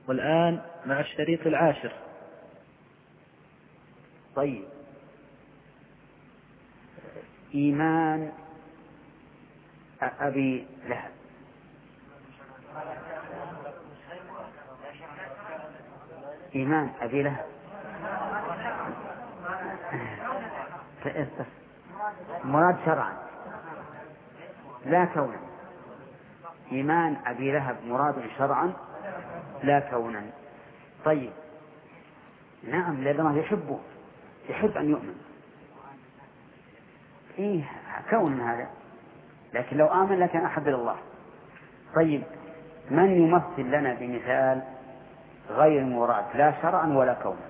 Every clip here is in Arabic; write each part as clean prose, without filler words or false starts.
والآن مع الشريط العاشر. طيب، إيمان أبي لهب. إيمان أبي لهب مراد شرعا لا كونا. إيمان أبي لهب مراد شرعا لا كونا. طيب، نعم، لأنه يحب أن يؤمن، إيه كون هذا، لكن لو آمن لكان أحب إلى الله. طيب، من يمثل لنا بمثال غير مراد لا شرعا ولا كونا؟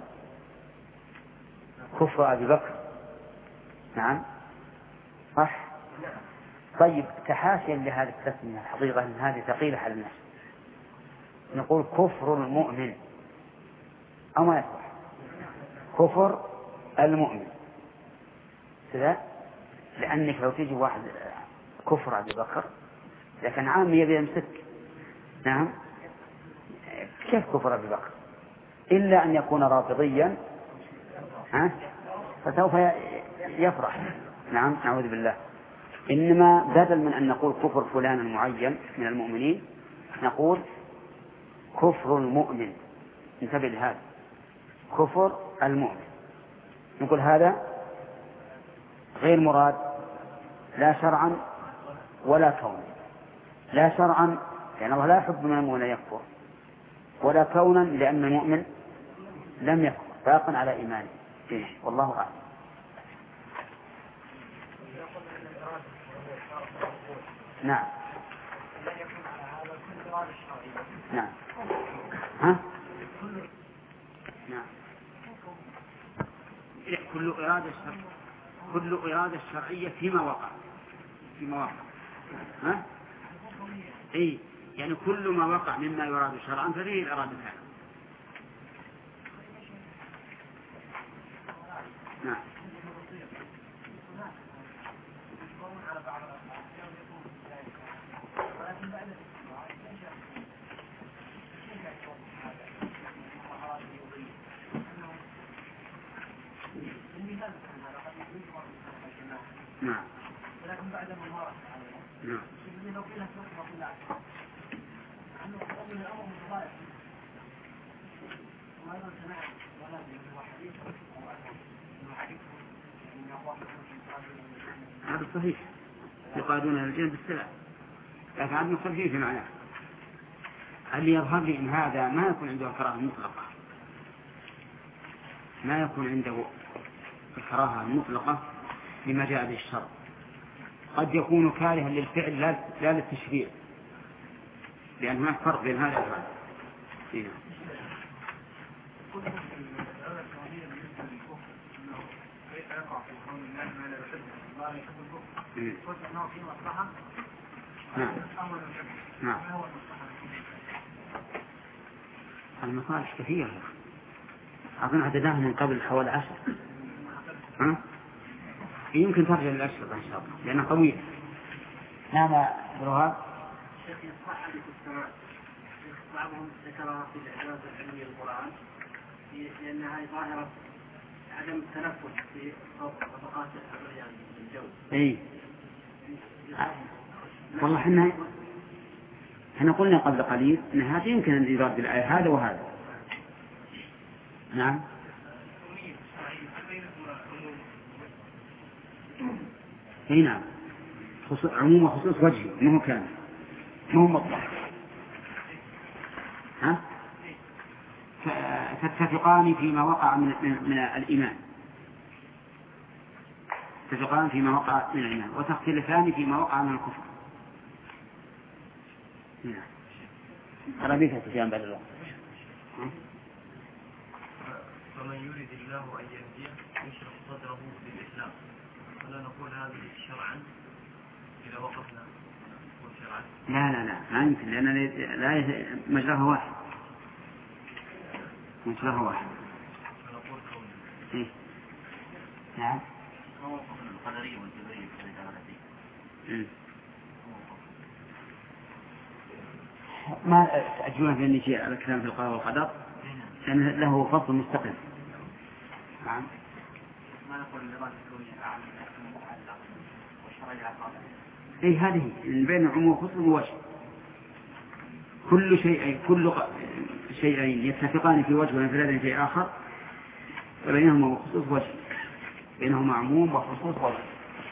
كفر أبي بكر. نعم صح. طيب، تحاشيا لهذه التسمية، الحقيقة أن هذه ثقيلة على الناس، نقول كفر المؤمن أو ما يصح؟ كفر المؤمن كذا، لأنك لو تجي واحد كفر أبي بكر لكن عام يبي يمسك، نعم، كيف كفر أبي بكر؟ إلا أن يكون رافضيا فسوف يفرح. نعم، نعوذ بالله. إنما بدل من أن نقول كفر فلان معين من المؤمنين نقول كفر المؤمن. انتبه لهذا، كفر المؤمن، نقول هذا غير مراد لا شرعا ولا كونا. لا شرعا لأن الله لا يحب من المؤمن يكفر، ولا كونا لأن المؤمن لم يكفر باقا على إيمانه. والله أعلم. نعم نعم نعم. كل إرادة شرعية فيما وقع أي يعني كل ما وقع مما يراد شرعا ففيه الإرادة هذه. نعم نعم نعم. هذا صحيح، يقادون الرجال بالسلام، لكن عدم الخفيف في معناه. اللي يظهر لي إن هذا ما يكون عنده كراهة مطلقة، ما يكون عنده الكراهة المطلقة لما جاء به الشرع، قد يكون كارها للفعل لا للتشريع، لأن هناك فرق بين هذا وهذا. نعم نعم. المصالح كثيرة، أظن عددها من قبل حوالي 10. يمكن ترجع للأشرطة إن شاء الله لأنها طويلة. نعم بروها. بعضهم ذكر في الإعجاز العلمي للقرآن لأنها ظاهرة عدم التنفس في طبقات الجو. إيه والله احنا قلنا قبل قليل ان هذا يمكن ان يراد بالآية هذا وهذا. نعم اي نعم، عموم وخصوص وجهي مو كان مو مطلق. تتفقان فيما وقع من الإيمان، تتفقان فيما وقع من الإيمان وتختلفان فيما وقع من الكفر. نعم. ترى بيك تجان بعد الله. فمن يريد الله أن يهديه يشرح صدره للإسلام، ولا نقول هذا شرعا إذا وقفنا شرعا. لا ما يمكن، لأن لا مجرها واحد. فنقول كون. إيه؟ نعم. القدرية والجبرية كذلك. ما تأجلون في النجي على الكلام في القضاء والقدر لأن له فصل مستقل. نعم. ما نقول الإرادة الكونية أعلى من المتعلق والشرعية أقل. أي هذه بين العموم والخصوص ووجه. كل شيئين يتفقان في وجه وينفردان في آخر فبينهما خصوص وجه، بينهما عموم وخصوص وجه.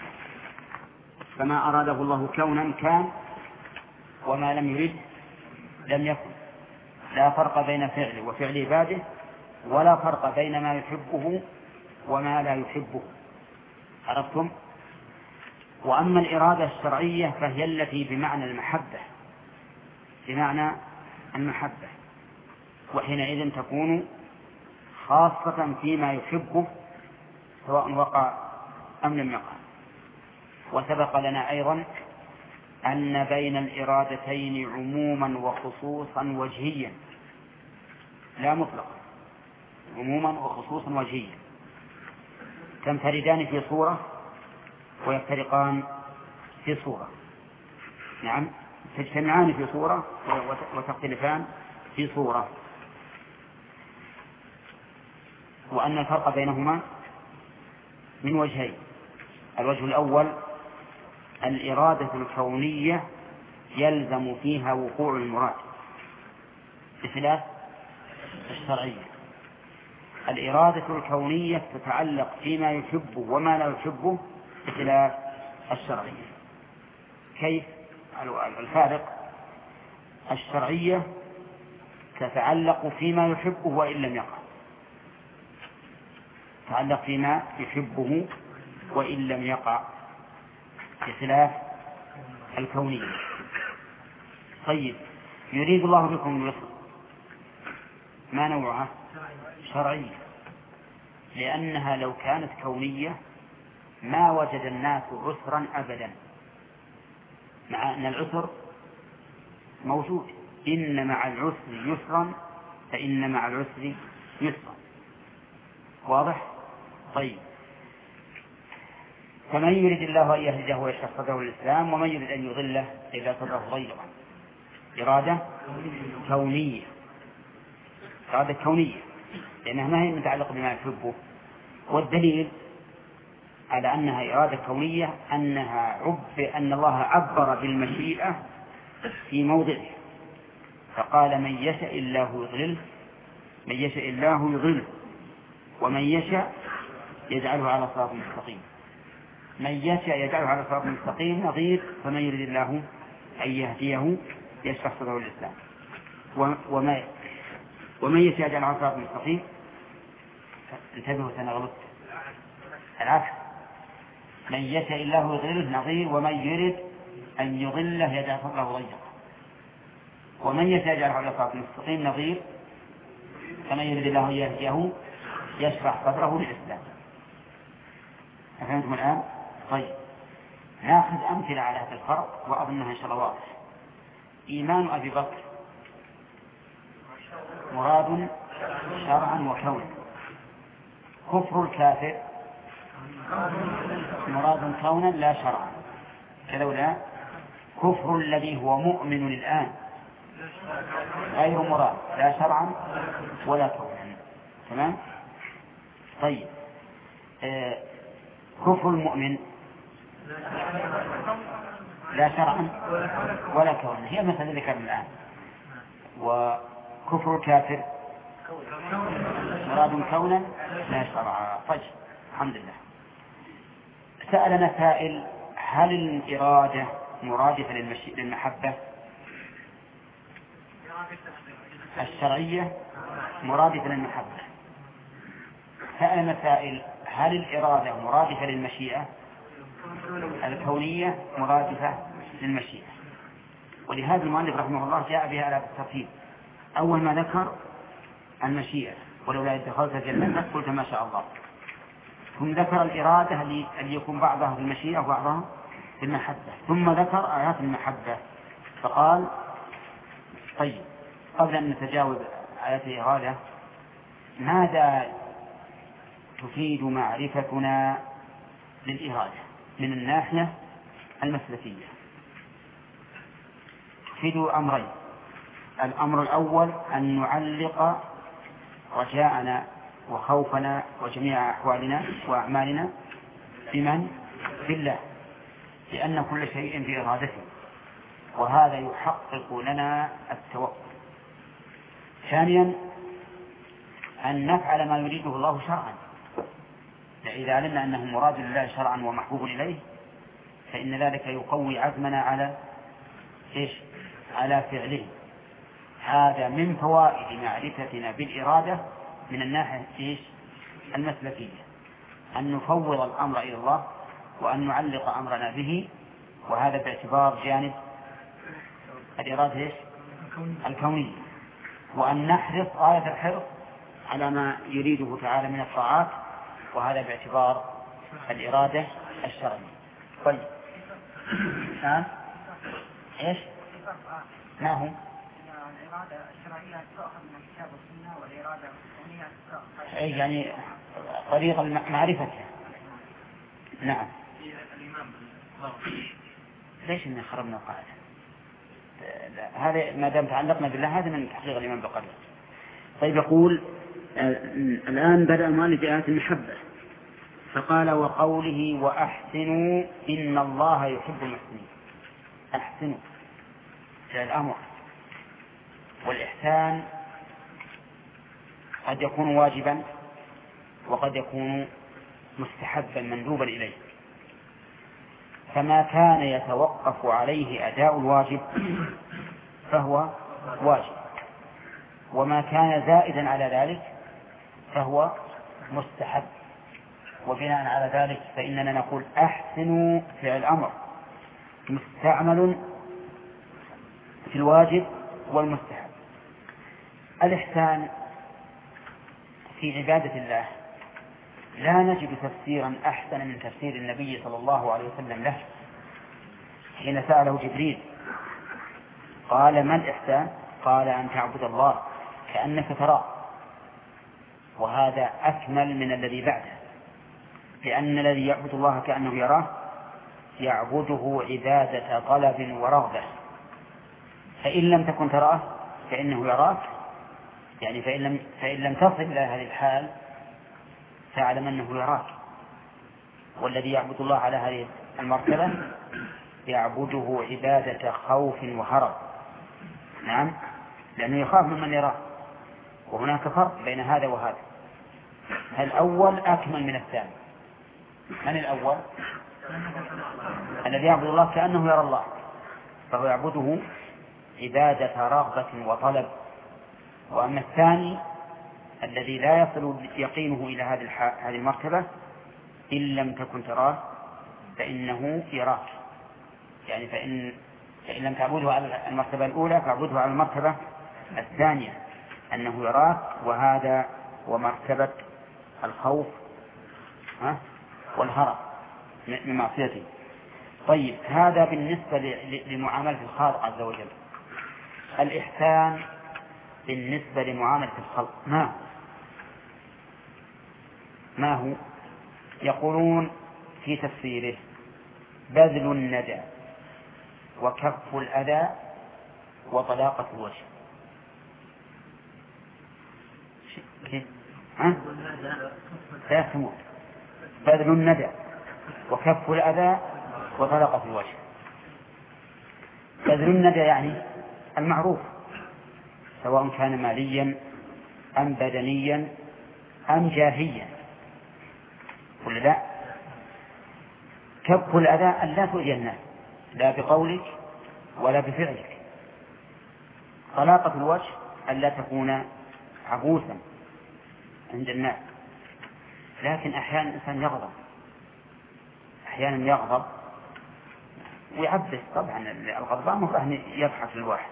فما أراده الله كونا كان وما لم يرد لم يكن. لا فرق بين فعله وفعل عباده ولا فرق بين ما يحبه وما لا يحبه. عرفتم؟ وأما الإرادة الشرعية فهي التي بمعنى المحبة، بمعنى المحبة، وحينئذ تكون خاصة فيما يحبه سواء وقع أم لم يقع. وسبق لنا أيضا أن بين الإرادتين عموما وخصوصا وجهيا لا مطلقا، عموما وخصوصا وجهيا، تنفردان في صورة ويفترقان في صورة. نعم، تجتمعان في صورة وتختلفان في صورة. وأن الفرق بينهما من وجهين. الوجه الأول الإرادة الكونية يلزم فيها وقوع المراد بخلاف الشرعية. الإرادة الكونية تتعلق فيما يحبه وما لا يحبه بخلاف الشرعية. كيف الفارق؟ الشرعية تتعلق فيما يحبه وإن لم يقع، تتعلق فيما يحبه وإن لم يقع بخلاف الكونية. طيب، يريد الله بكم اليسر، ما نوعها؟ شرعية، لأنها لو كانت كونية ما وجد الناس عسرا أبدا، مع أن العسر موجود، إن مع العسر يسرا فإن مع العسر يسرا. واضح؟ طيب، فمن يريد الله أن يهديه ويشرح صدره للإسلام ومن يريد أن يضله إذا صدره ضيقا. إرادة كونية، إرادة كونية لأنها ما هي متعلقة بما يحبه. والدليل على أنها إرادة كونية أن الله عبر بالمشيئة في موضعه فقال من يشاء الله يضلله، من يشاء الله يضلله ومن يشاء يجعله على صراط مستقيم. من يشاء يجعله على صراط مستقيم نظير فمن يريد الله أن يهديه يشرح صدره للإسلام. ومن يشاء يجعله على صراط مستقيم، انتبهوا أنا غلطت، العكس، من يشاء الله يضلله نظير ومن يريد أن يضله يجعل صدره ضيقا. ومن يشاء يجعله على صراط مستقيم نظير فمن يريد الله أن يهديه يشرح صدره للإسلام. أفهمتم الآن؟ طيب، نأخذ أمثلة على هذا الفرق وأظنها إن شاء الله واضح. إيمان أبي بكر مراد شرعا وكونا، كفر الكافر مراد كونا لا شرعا، كذا ولا؟ كفر الذي هو مؤمن الآن غير مراد لا شرعا ولا كونا. تمام؟ طيب، كفر المؤمن لا شرعا ولا كونا، هي مثل ذكرنا الآن. وكفر الكافر مراد كونا لا شرعا. طيب، الحمد لله. سألنا سائل: هل الإرادة مرادفة للمحبة؟ الشرعية مرادفة للمحبة. سألنا سائل: هل الإرادة مرادفة للمشيئة؟ الكونية مرادفة للمشيئة. ولهذا المؤلف رحمه الله جاء بها على الترتيب. أول ما ذكر المشيئة ولولا إذ دخلت الجنة قلت ما شاء الله، ثم ذكر الإرادة أن يكون بعضها في المشيئة وبعضها في المحبة، ثم ذكر آيات المحبة فقال: طيب، قبل أن نتجاوز آيات الإرادة ماذا تفيد معرفتنا للإرادة من الناحية المسلكية؟ تفيد أمرين: الأمر الأول أن نعلق رجاءنا وخوفنا وجميع أحوالنا وأعمالنا بمن؟ بالله، لأن كل شيء بإرادته، وهذا يحقق لنا التوكل. ثانيا أن نفعل ما يريده الله شرعا، إذا علمنا أنه مراد لله شرعا ومحبوب إليه فإن ذلك يقوي عزمنا على فعله. هذا من فوائد معرفتنا بالإرادة من الناحية المسلكية، أن نفوض الأمر إلى الله وأن نعلق أمرنا به، وهذا باعتبار جانب الإرادة الكونية، وأن نحرص غاية الحرص على ما يريده تعالى من الطاعات، وهذا باعتبار الإرادة الشرعية. طيب الآن إيش؟ ما هو؟ الإرادة الشرعية تؤخذ من الكتاب والسنة، والإرادة الكونية تؤخذ يعني طريق معرفتها. نعم. ليش إن خربنا القاعدة؟ هذا ما دام تعلقنا بالله هذا من تحقيق الإيمان بالقدر. طيب يقول الآن بدأ المؤلف بآية المحبة، فقال وقوله وأحسنوا إن الله يحب المحسنين. أحسنوا فعل الأمر، والإحسان قد يكون واجبا وقد يكون مستحبا مندوبا إليه، فما كان يتوقف عليه أداء الواجب فهو واجب، وما كان زائدا على ذلك فهو مستحب. وبناء على ذلك فإننا نقول أحسنوا فعل الأمر مستعمل في الواجب والمستحب. الإحسان في عبادة الله لا نجد تفسيرا أحسن من تفسير النبي صلى الله عليه وسلم له حين سأله جبريل قال ما الإحسان؟ قال أن تعبد الله كأنك تراه، وهذا أكمل من الذي بعده، لأن الذي يعبد الله كأنه يراه يعبده عبادة طلب ورغبة، فإن لم تكن تراه فإنه يراك، يعني فإن لم تصل إلى هذه الحال فاعلم أنه يراك. والذي يعبد الله على هذه المرتبة يعبده عبادة خوف وهرب. نعم، لأنه يخاف ممن يراه، وهناك فرق بين هذا وهذا. الأول أكمل من الثاني. من الأول؟ الذي يعبد الله كأنه يرى الله، فهو يعبده عبادة رغبة وطلب. وأما الثاني الذي لا يصل يقينه إلى هذه المرتبة إن لم تكن تراه فإنه يراك، يعني فإن لم تعبده على المرتبة الأولى فاعبده على المرتبة الثانية أنه يراك، وهذا ومرتبة الخوف والهرب من معصيته. طيب هذا بالنسبة لمعاملة الخالق عز وجل. الإحسان بالنسبة لمعاملة الخلق ما هو؟ يقولون في تفسيره بذل الندى وكف الأذى وطلاقة الوجه. بذل الندى وكف الأذى وطلاقة الوجه. بذل الندى يعني المعروف سواء كان ماليا أم بدنيا أم جاهيا، ولا لا؟ كف الأذى أن لا تؤذي الناس لا بقولك ولا بفعلك. طلاقة الوجه أن لا تكون عبوسا عند الناس. لكن أحيانا الإنسان يغضب، أحيانا يغضب ويعبس. طبعا الغضبان مفروض يضحك الواحد،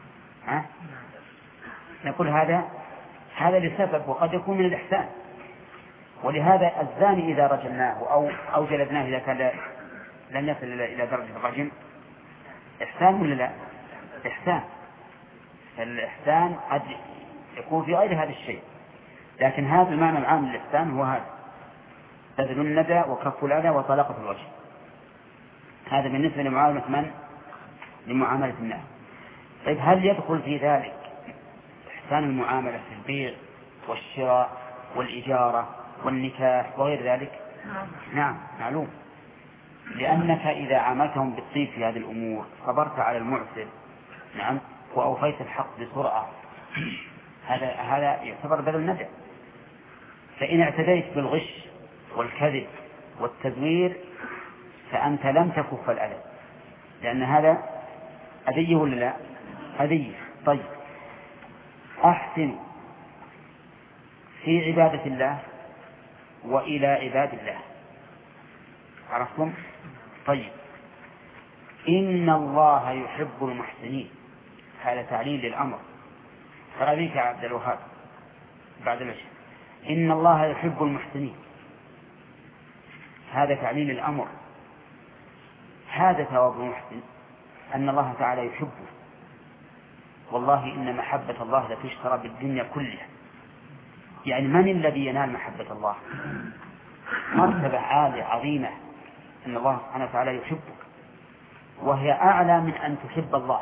نقول هذا لسبب وقد يكون من الإحسان. ولهذا الزاني إذا رجمناه أو جلدناه إذا كان لم يصل إلى درجة الرجم إحسان ولا لا؟ إحسان. الإحسان قد يكون في غير هذا الشيء، لكن هذا المعنى العام للإحسان هو هذا: بذل الندى وكف الأذى وطلاقة الوجه. هذا بالنسبة لمعاملة من؟ لمعاملة الناس. طيب هل يدخل في ذلك إحسان المعاملة في البيع والشراء والإجارة والنكاح وغير ذلك؟ نعم معلوم، لأنك إذا عاملتهم بالطيب في هذه الأمور صبرت على المعسر، نعم، وأوفيت الحق بسرعة، هذا يعتبر بذل ندى. فإن اعتديت بالغش والكذب والتزوير فأنت لم تكف الأذى، لأن هذا أذية ولا لا؟ أذية. طيب أحسن في عبادة الله وإلى عباد الله، عرفتم؟ طيب إن الله يحب المحسنين، هذا تعليل للأمر. فرأيك يا عبد الوهاب بعد العشاء، إن الله يحب المحسنين، هذا تعليل الأمر. هذا ثواب المحسن أن الله تعالى يحبه. والله إن محبة الله لتشترى بالدنيا كلها. يعني من الذي ينال محبة الله؟ مرتبة عالية عظيمة، أن الله سبحانه وتعالى يحبك، وهي أعلى من أن تحب الله.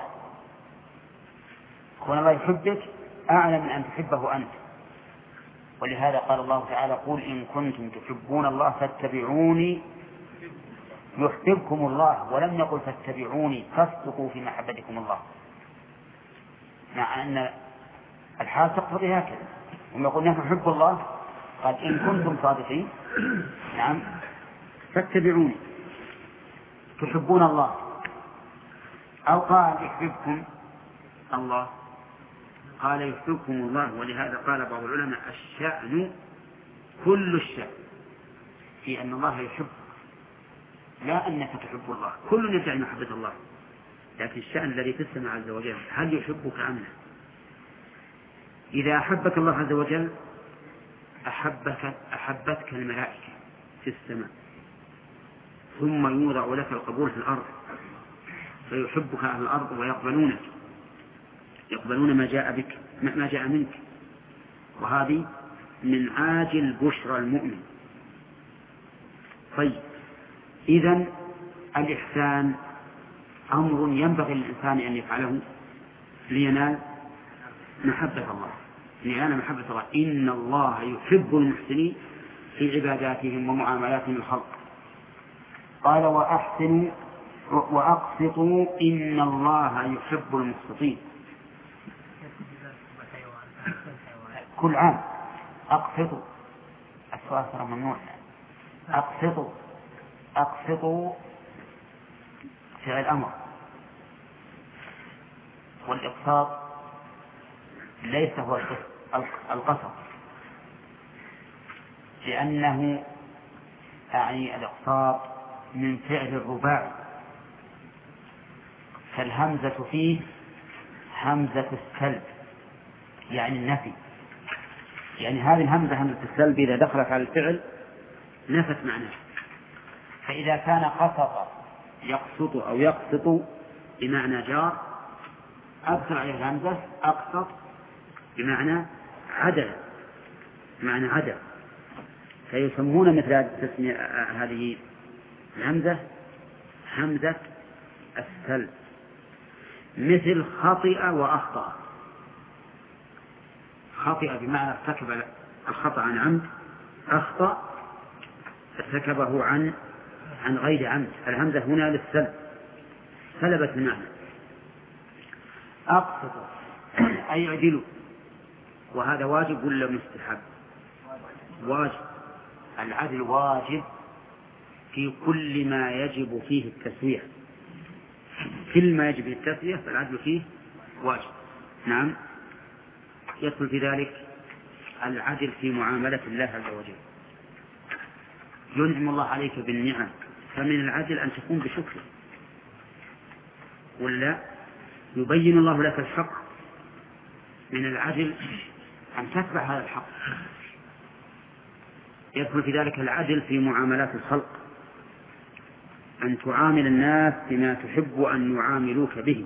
كون الله يحبك أعلى من أن تحبه أنت. ولهذا قال الله تعالى: قل إن كنتم تحبون الله فاتبعوني يحببكم الله، ولم يقل فاتبعوني فاصدقوا في محبتكم الله، مع أن الحال تقتضي هكذا. هم يقول نحن نحب الله، قال إن كنتم صادقين نعم فاتبعوني تحبون الله، أو قال يحببكم الله، قال يحببكم الله. ولهذا قال بعض العلماء: الشأن كل الشأن في أن الله يحب، لا أنك تحب الله. كل يدعي محبة الله، لكن الشأن الذي في السماء عز وجل هل يحبك أم لا؟ إذا أحبك الله عز وجل أحبتك الملائكة في السماء، ثم يوضع لك القبول في الأرض، فيحبك أهل الأرض ويقبلونك، يقبلون ما جاء بك ما جاء منك. وهذه من عاجل بشرى المؤمن. طيب إذن الإحسان أمر ينبغي للإنسان أن يفعله لينال محبة الله، لينال محبة الله. إن الله يحب المحسنين في عباداتهم ومعاملاتهم الخلق. قال: وأحسنوا وأقسطوا إن الله يحب المقسطين. كل عام أقسطوا، السؤال ترى ممنوع. أقسطوا فعل أمر، والإقساط ليس هو القسط، لأنه يعني الإقساط من فعل الرباعي، فالهمزة فيه همزة السلب، يعني النفي. يعني هذه الهمزة همزة السلب إذا دخلت على الفعل نفت معناه. فإذا كان قسط يقسط أو يقسط بمعنى جار أدخل عليه الهمزة أقسط بمعنى عدل، معنى عدل، فيسمون مثل هذه الهمزة همزة السلب. مثل خطئ وأخطأ. خطئ بمعنى ارتكب الخطأ عن عمد، أخطأ ارتكبه عن غير عمد. الهمزة هنا للسلب، سلبت المعنى. أقسط أي يعدلوا، وهذا واجب ولا مستحب؟ واجب. العدل واجب في كل ما يجب فيه التسوية، كل ما يجب فيه التسوية فالعدل فيه واجب. نعم، يدخل في ذلك العدل في معاملة الله عز وجل. ينعم الله عليك بالنعم، فمن العدل أن تكون بشكره، ولا يبين الله لك الحق، من العدل أن تتبع هذا الحق. يدخل في ذلك العدل في معاملات الخلق، أن تعامل الناس بما تحب أن يعاملوك به.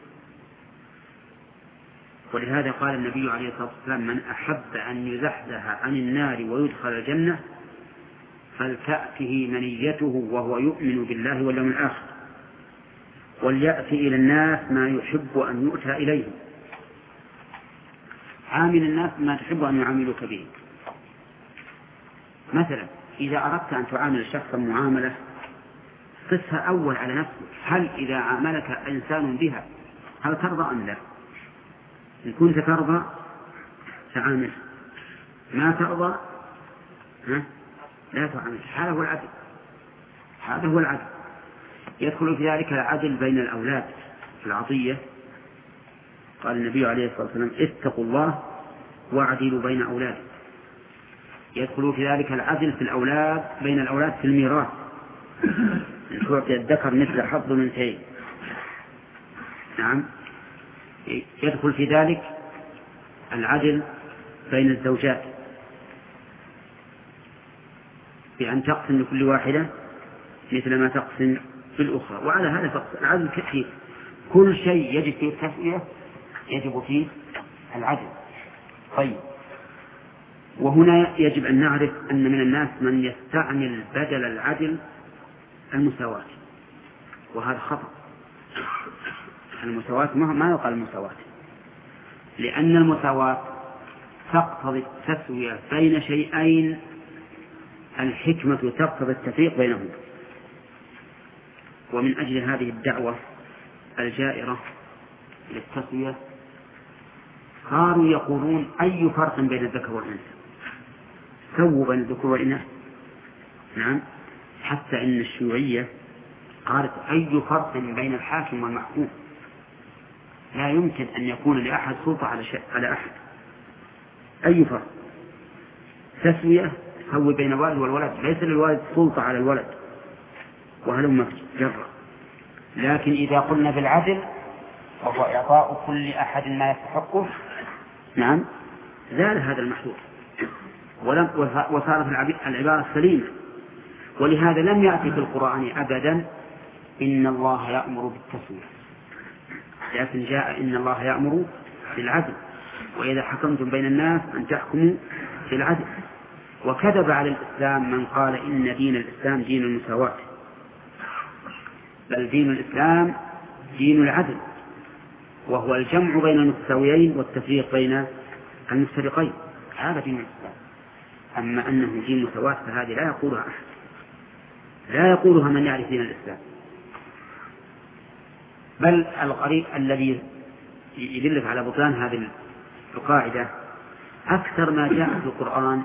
ولهذا قال النبي عليه الصلاة والسلام: من أحب أن يزحزح عن النار ويدخل الجنة فلتأته منيته وهو يؤمن بالله واليوم الآخر. وليأتي إلى الناس ما يحب أن يؤتى إليهم. عامل الناس ما تحب أن يعاملوك به. مثلا إذا أردت أن تعامل شخصا معاملة قسها أول على نفسك، هل إذا عاملك إنسان بها هل ترضى أم لا؟ إن كنت ترضى تعامل، ما ترضى لا تعامل. هذا هو العدل، هذا هو العدل. يدخل في ذلك العدل بين الأولاد في العطية. قال النبي عليه الصلاة والسلام اتقوا الله واعدلوا بين أولادكم. يدخل في ذلك العدل في الأولاد بين الأولاد في الميراث، أن تعطي الذكر مثل حظ الأنثيين. نعم. يدخل في ذلك العدل بين الزوجات بأن تقسم لكل واحدة مثل ما تقسم في الأخرى. وعلى هذا فقط العدل كثير، كل شيء يجب فيه التسوية يجب فيه العدل. طيب، وهنا يجب أن نعرف أن من الناس من يستعمل بدل العدل المساواة، وهذا خطأ. المساواة ما يقال المساواة، لأن المساواة تقتضي التسوية بين شيئين الحكمة تقتضي التفريق بينهما. ومن أجل هذه الدعوة الجائرة للتسوية صاروا يقولون أي فرق بين الذكر والأنثى، سووا بين الذكور والإناث. نعم، حتى إن الشيوعية قالت أي فرق بين الحاكم والمحكوم، لا يمكن أن يكون لأحد سلطة على أحد. أي فرق؟ تسوية، تسوي بين الوالد والولد، ليس للوالد سلطة على الولد وهلم جرة. لكن إذا قلنا بالعدل وهو إعطاء كل أحد ما يستحقه، نعم، زال هذا المحذور وصارت العبارة سليمة. ولهذا لم يأتي في القرآن أبدا إن الله يأمر بالتسوية، لكن جاء إن الله يأمر بالعدل، وإذا حكمتم بين الناس أن تحكموا بالعدل. وكذب على الإسلام من قال إن دين الإسلام دين المساواة، بل دين الإسلام دين العدل، وهو الجمع بين المتساويين والتفريق بين المفترقين. هذا دين الإسلام. أما أنه دين مساواة فهذه لا يقولها أحد، لا يقولها من يعرف دين الإسلام. بل الغريب الذي يدلك على بطلان هذه القاعدة أكثر ما جاء في القرآن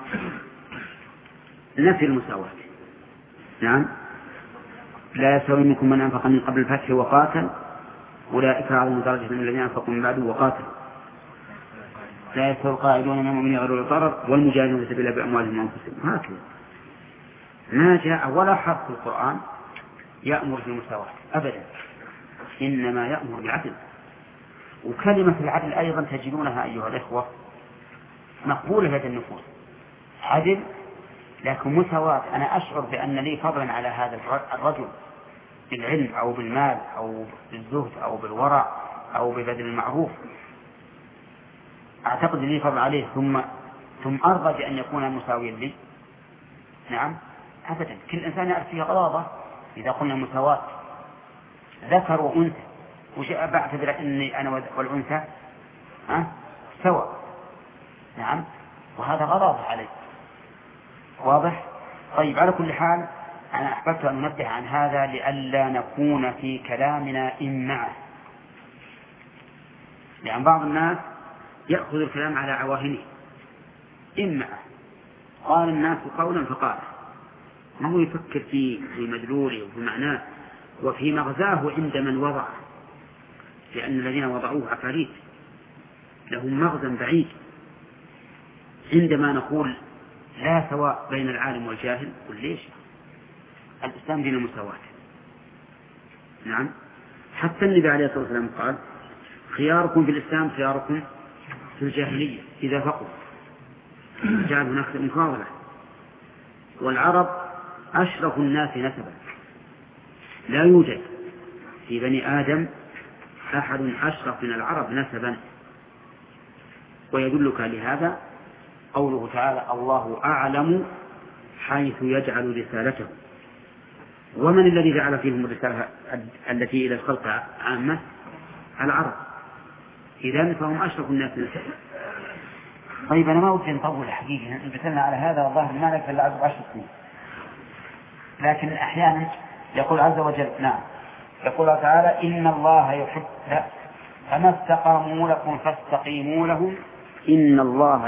نفي المساواة. نعم، لا يستوي منكم من أنفق من قبل الفتح وقاتل أولئك أعظم درجة من الذين أنفقوا من بعد وقاتل. لا يستوي القاعدون من المؤمنين غير أولي الضرر والمجاهدون في سبيل الله بأموالهم وأنفسهم. هكذا ما جاء ولا حرف في القرآن يأمر بالمساواة أبدا، إنما يأمر بالعدل. وكلمة العدل أيضا تجدونها أيها الإخوة مقبولة لدى النفوس، عدل لكن مساواة. أنا أشعر بأن لي فضلا على هذا الرجل بالعلم أو بالمال أو بالزهد أو بالورع أو ببذل المعروف، أعتقد لي فضل عليه ثم أرضى بأن يكون مساويا لي. نعم، أبدا، كل إنسان يعرف فيه غضاضة. إذا قلنا مساواة ذكر وأنثى، وش بعتبر أني أنا والأنثى سوا؟ نعم، وهذا غضاضة عليه، واضح؟ طيب، على كل حال أنا أحببت أن ننبه عن هذا لئلا نكون في كلامنا إمعة، لأن بعض الناس يأخذ الكلام على عواهنه إمعة، قال الناس قولا فقال، ما هو يفكر في مدلوله وفي معناه وفي مغزاه عند من وضعه، لأن الذين وضعوه عفاريت لهم مغزى بعيد. عندما نقول لا سواء بين العالم والجاهل، قل ليش؟ الإسلام دين المساواة. نعم، حتى النبي عليه الصلاة والسلام قال خياركم في الإسلام خياركم في الجاهلية إذا فقوا، جعل هناك مفاضلة. والعرب أشرف الناس نسبا، لا يوجد في بني آدم أحد أشرف من العرب نسبا. ويدلك لهذا قوله تعالى الله أعلم حيث يجعل رسالته. ومن الذي جعل فيهم الرسالة التي إلى الخلق عامة؟ العرب. إذن فهم أشرف الناس نسبا. طيب أنا ما ودي نطول حقيقة، انبتلنا على هذا والله ما نكفي إلا 10 سنين، لكن أحيانا يقول عز وجل نعم، يقول الله تعالى إن الله يحب، فما استقاموا لكم فاستقيموا لهم إن الله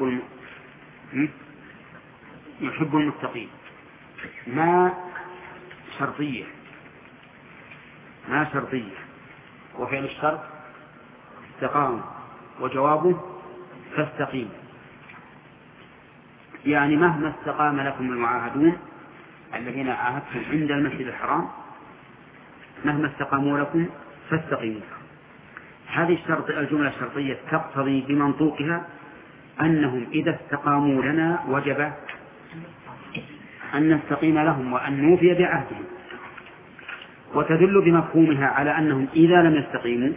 يحب المتقين. ما شرطية، ما شرطية، وفعل الشرط استقاموا، وجوابه فاستقيموا، يعني مهما استقام لكم المعاهدون الذين عاهدتم عند المسجد الحرام، مهما استقاموا لكم فاستقيموا. هذه الجملة الشرطية تقتضي بمنطوقها أنهم إذا استقاموا لنا وجب أن نستقيم لهم وأن نوفي بعهدهم، وتدل بمفهومها على أنهم إذا لم يستقيموا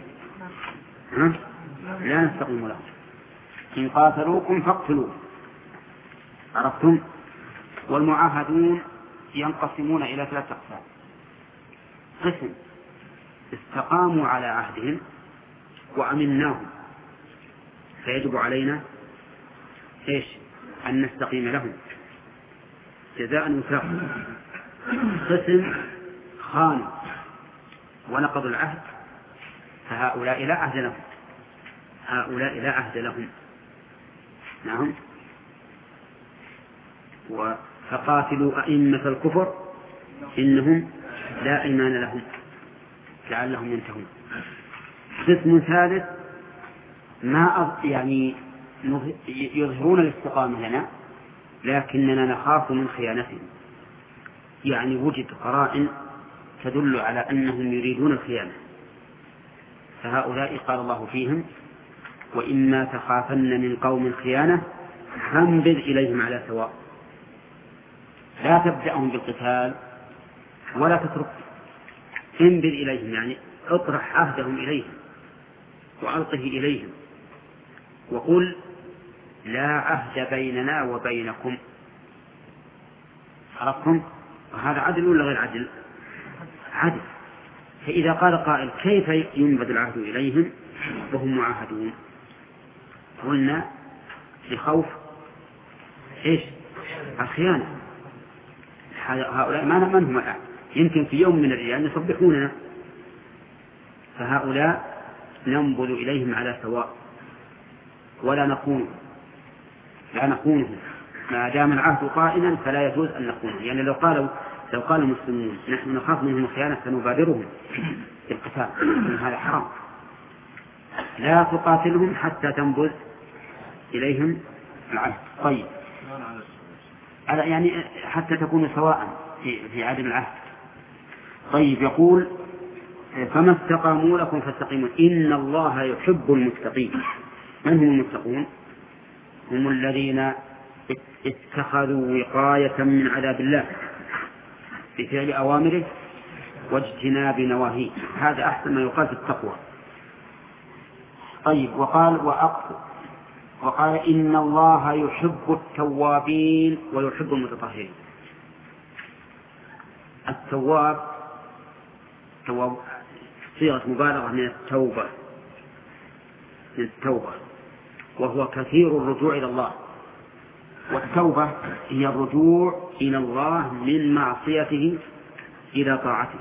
لا نستقيم لهم. إن قاتلوكم فاقتلوه. عرفتم؟ والمعاهدون ينقسمون إلى 3 أقسام. قسم استقاموا على عهدهم وأمناهم فيجب علينا أن نستقيم لهم جزاء وثاقا. قسم خانوا ونقضوا العهد فهؤلاء لا عهد لهم، هؤلاء لا عهد لهم. نعم. فقاتلوا أئمة الكفر إنهم لا إيمان لهم لعلهم ينتهون. قسم ثالث ما يعني يظهرون الاستقامة لنا لكننا نخاف من خيانتهم، يعني وجد قرائن تدل على أنهم يريدون الخيانة، فهؤلاء قال الله فيهم وإما تخافن من قوم خيانة فانبذ إليهم على سواء. لا تبدأهم بالقتال ولا تترك، انبذ إليهم يعني اطرح عهدهم إليهم وألقه إليهم وقل لا عهد بيننا وبينكم. عرفتم؟ وهذا عدل ولا غير عدل؟ عدل. فإذا قال قائل كيف ينبذ العهد إليهم وهم معاهدون؟ قلنا لخوف الخيانة. هؤلاء من هم الآن؟ يمكن في يوم من الأيام يصبحوننا، فهؤلاء ننبذ إليهم على سواء ولا نخونهم، لا نخونهم ما دام العهد قائما فلا يجوز أن نخونهم. يعني لو قال المسلمون نحن نخاف منهم الخيانة فنبادرهم بالقتال، هذا حرام. لا تقاتلهم حتى تنبذ إليهم العهد. طيب يعني حتى تكونوا سواء في عدم العهد. طيب يقول فما استقاموا لكم فاستقيموا إن الله يحب المتقين. من هم المتقون؟ هم الذين اتخذوا وقاية من عذاب الله بفعل أوامره واجتناب نواهيه. هذا أحسن ما يقال في التقوى. طيب وقال إن الله يحب التوابين ويحب المتطهرين. التواب صيغة مبالغة من التوبة وهو كثير الرجوع إلى الله، والتوبة هي الرجوع إلى الله من معصيته إلى طاعته.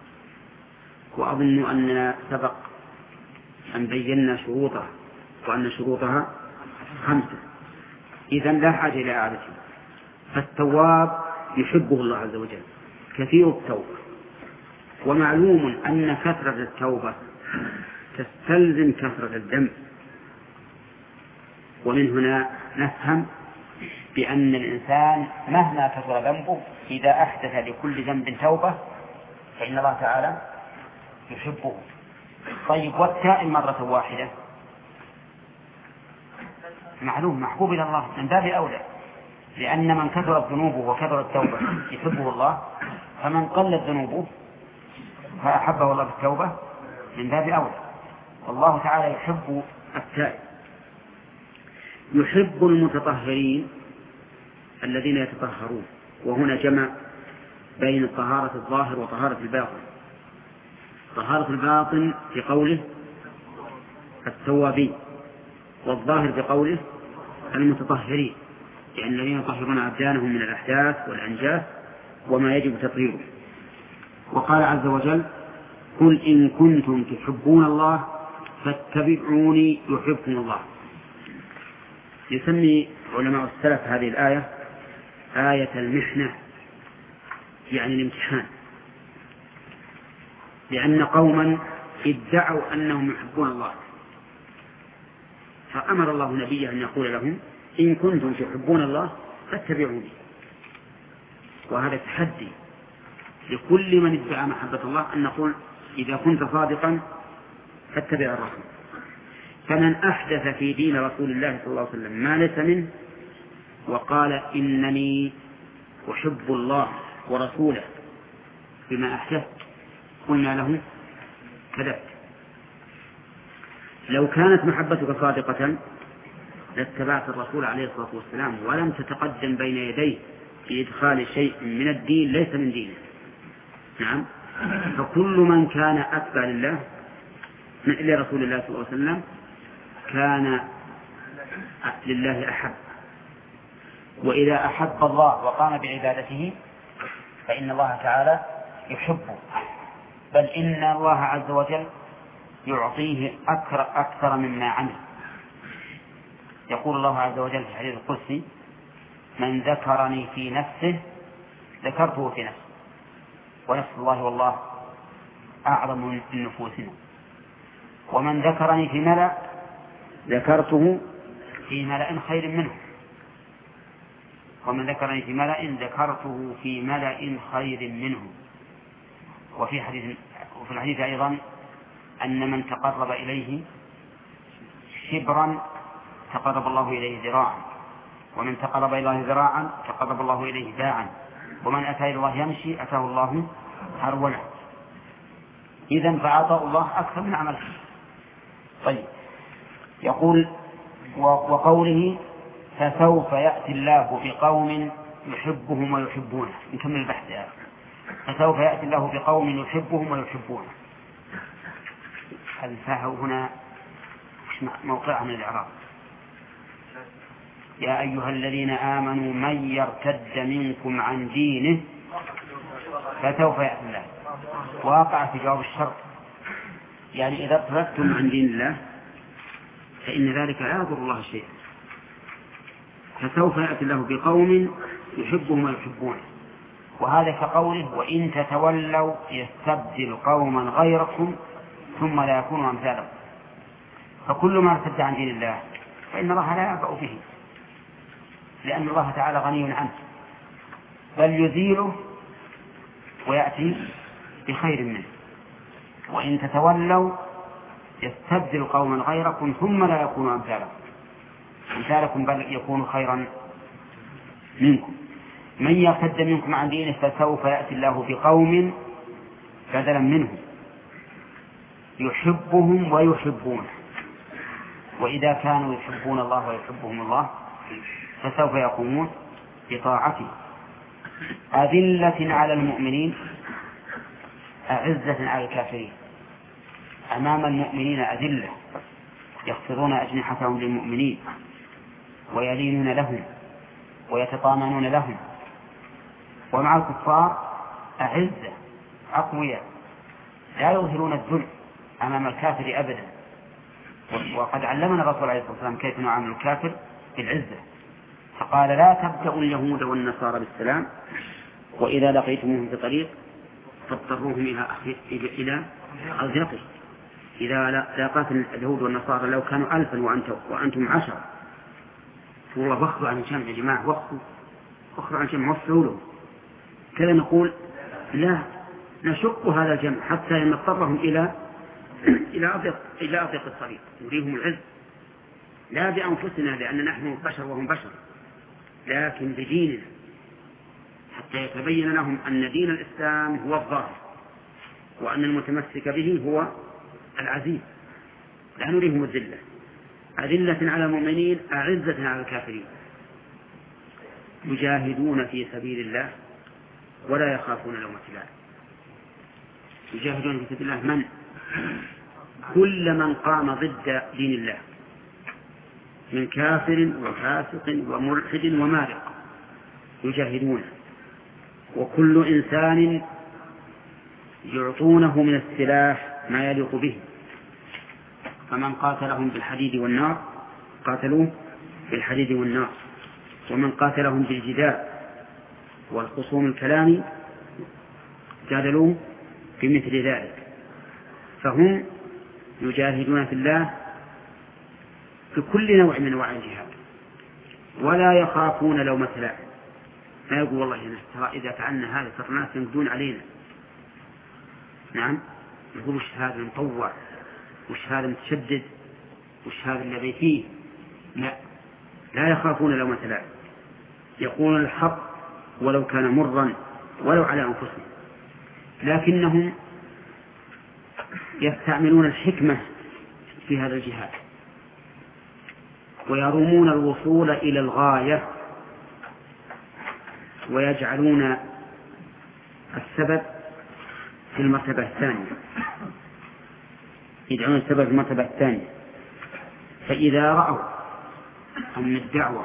وأظن أننا سبق أن بينا شروطه وأن شروطها 5، إذن لا حاجة إلى إعادته. فالتواب يحبه الله عز وجل كثير التوبة، ومعلوم أن كثرة التوبة تستلزم كثرة الذنب، ومن هنا نفهم بأن الإنسان مهما كثر ذنبه إذا أحدث لكل ذنب توبة فإن الله تعالى يحبه. طيب والتائب مرة واحدة معلوم محبوب إلى الله من باب أولى، لأن من كثرت ذنوبه وكثرت توبة يحبه الله، فمن قلت ذنوبه فأحبه الله بالتوبة من باب أولى. والله تعالى يحب التائب. يحب المتطهرين الذين يتطهرون، وهنا جمع بين طهارة الظاهر وطهارة الباطن. طهارة الباطن في قوله التوابين، والظاهر في قوله المتطهرين، يعني الذين يطهرون أبدانهم من الأحداث والأنجاس وما يجب تطهيره. وقال عز وجل: قل إن كنتم تحبون الله فاتبعوني يحبكم الله. يسمي علماء السلف هذه الآية آية المحنة، يعني الامتحان، لأن قوما ادعوا أنهم يحبون الله، فأمر الله نبيه أن يقول لهم: إن كنتم تحبون الله فاتبعوني. وهذا تحدي لكل من ادعى محبة الله أن نقول: إذا كنت صادقا فاتبع الرسول. فمن أحدث في دين رسول الله صلى الله عليه وسلم ما ليس منه وقال إنني أحب الله ورسوله بما أحدث، قلنا له: كذبت. لو كانت محبتك صادقة لاتبعت الرسول عليه الصلاة والسلام ولم تتقدم بين يديه في إدخال شيء من الدين ليس من دينه. نعم. فكل من كان أتبع لرسول الله صلى الله عليه وسلم كان لله أحب، وإذا أحب الله وقام بعبادته فإن الله تعالى يحبه، بل إن الله عز وجل يعطيه أكثر مما عمل. يقول الله عز وجل في الحديث القدسي: من ذكرني في نفسه ذكرته في نفسه، ونفس الله والله أعظم من نفوسنا. ومن ذكرني في ملأ ذكرته في ملأ خير منه، ومن ذكرني في ملأ ذكرته في ملأ خير منه. وفي الحديث أيضا أن من تقرب إليه شبرا تقرب الله إليه ذراعا، ومن تقرب إليه ذراعا تقرب الله إليه باعا، ومن أتى إلى الله يمشي أتاه الله هرولا. إذن فعطاء الله أكثر من عمله. طيب، يقول: وقوله فسوف يأتي الله بقوم يحبهم ويحبونه. نكمل البحث يعني. فسوف يأتي الله بقوم يحبهم ويحبونه. الفاء هنا موقعها من الإعراب: يا أيها الذين آمنوا من يرتد منكم عن دينه فسوف يأتي الله. واقع في جواب الشرط، يعني إذا ارتدتم عن دين الله فإن ذلك لا يضر الله شيئا. فسوف يأتي الله بقوم يحبهم ويحبونه، وهذا كقوله: وإن تتولوا يستبدل قوما غيركم ثم لا يكونوا أمثالكم. فكل ما ارتد عن دين الله فإن الله لا يعبأ به، لأن الله تعالى غني عنه، بل يزيله ويأتي بخير منه. وإن تتولوا يستبدل قوما غيركم ثم لا يكونوا أمثالكم بل يكون خيرا منكم. من يرتد منكم عن دينه فسوف يأتي الله بقوم بدلا منهم يحبهم ويحبونه. وإذا كانوا يحبون الله ويحبهم الله فسوف يقومون بطاعته أذلة على المؤمنين أعزة على الكافرين. أمام المؤمنين أذلة، يخفضون أجنحتهم للمؤمنين ويلينون لهم ويتطامنون لهم. ومع الكفار أعزة أقوياء لا يظهرون الذل أمام الكافر أبدا. وقد علمنا الرسول عليه الصلاة والسلام كيف نعامل الكافر بالعزة، فقال: لا تبدأوا اليهود والنصارى بالسلام، وإذا لقيتموهم في طريق فاضطروهم إلى أرضكم. إذا لاقات اليهود والنصارى لو كانوا 1000 وأنتم 10، هو وخروا عن الجمع يا جماعة، وخروا عن الجمع وفعوا له كذا. نقول: لا، نشق هذا الجمع حتى نضطرهم إلى أضيق الطريق، نريهم العز، لا بأنفسنا لأن نحن بشر وهم بشر، لكن بديننا، حتى يتبين لهم أن دين الإسلام هو الظاهر وأن المتمسك به هو العزيز. لا نريهم الذلة، أذلة على المؤمنين أعزة على الكافرين. يجاهدون في سبيل الله ولا يخافون لومة لائم. يجاهدون في سبيل الله من؟ كل من قام ضد دين الله من كافر وفاسق وملحد ومارق يجاهدون، وكل إنسان يعطونه من السلاح ما يليق به. فمن قاتلهم بالحديد والنار قاتلوه بالحديد والنار، ومن قاتلهم بالجدال والخصوم الكلام جادلوه بمثل ذلك. فهم يجاهدون في الله بكل نوع من أنواع الجهاد ولا يخافون لومة لائم. ما يقول والله ترى إذا فعلنا هذا ترى الناس ينقدون علينا. نعم، يقول وش هذا مطوع، وش هذا متشدد، وش هذا الذي فيه. لا يخافون لومة لائم، يقولون الحق ولو كان مرا ولو على أنفسهم، لكنهم يستعملون الحكمة في هذا الجهاد ويرومون الوصول إلى الغاية ويجعلون السبب في المرتبة الثانية، يجعلون السبب في المرتبة الثانية. فإذا رأوا أن الدعوة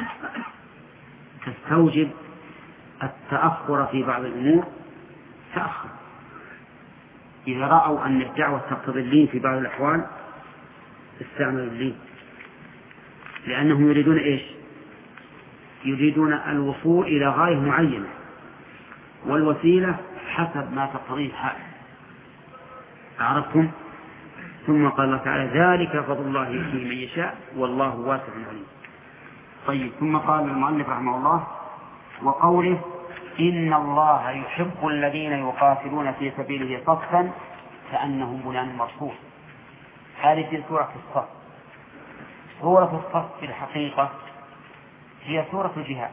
تستوجب التأخر في بعض الأمور تأخر، إذا رأوا أن الدعوة تقتضي اللين في بعض الأحوال استعملوا اللين، لأنهم يريدون إيش؟ يريدون الوصول إلى غاية معينة، والوسيلة حسب ما تقتضيه الحال. أعرفتم؟ ثم قال الله تعالى ذلك فضل الله يؤتيه من يشاء والله واسع عليم. طيب، ثم قال المؤلف رحمه الله وقوله إن الله يحب الذين يقاتلون في سبيله صفا كأنهم بنيان مرصوص. هذه في سورة الصف. سورة الصف في الحقيقة هي سورة الجهاد،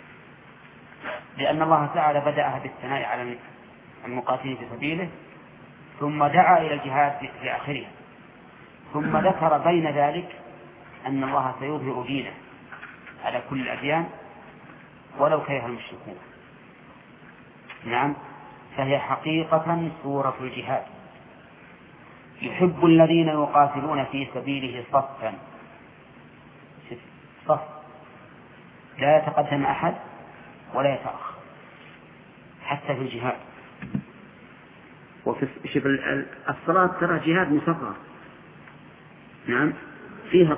لأن الله تعالى بدأها بالثناء على المقاتلين في سبيله، ثم دعا إلى الجهاد في آخرها، ثم ذكر بين ذلك أن الله سيظهر دينه على كل الأديان ولو كره المشركون. نعم، فهي حقيقة سورة الجهاد. يحب الذين يقاتلون في سبيله صفا، صف لا يتقدم أحد ولا يتأخر حتى في الجهاد. وفي الصلاة ترى جهاد مصغر. نعم، فيها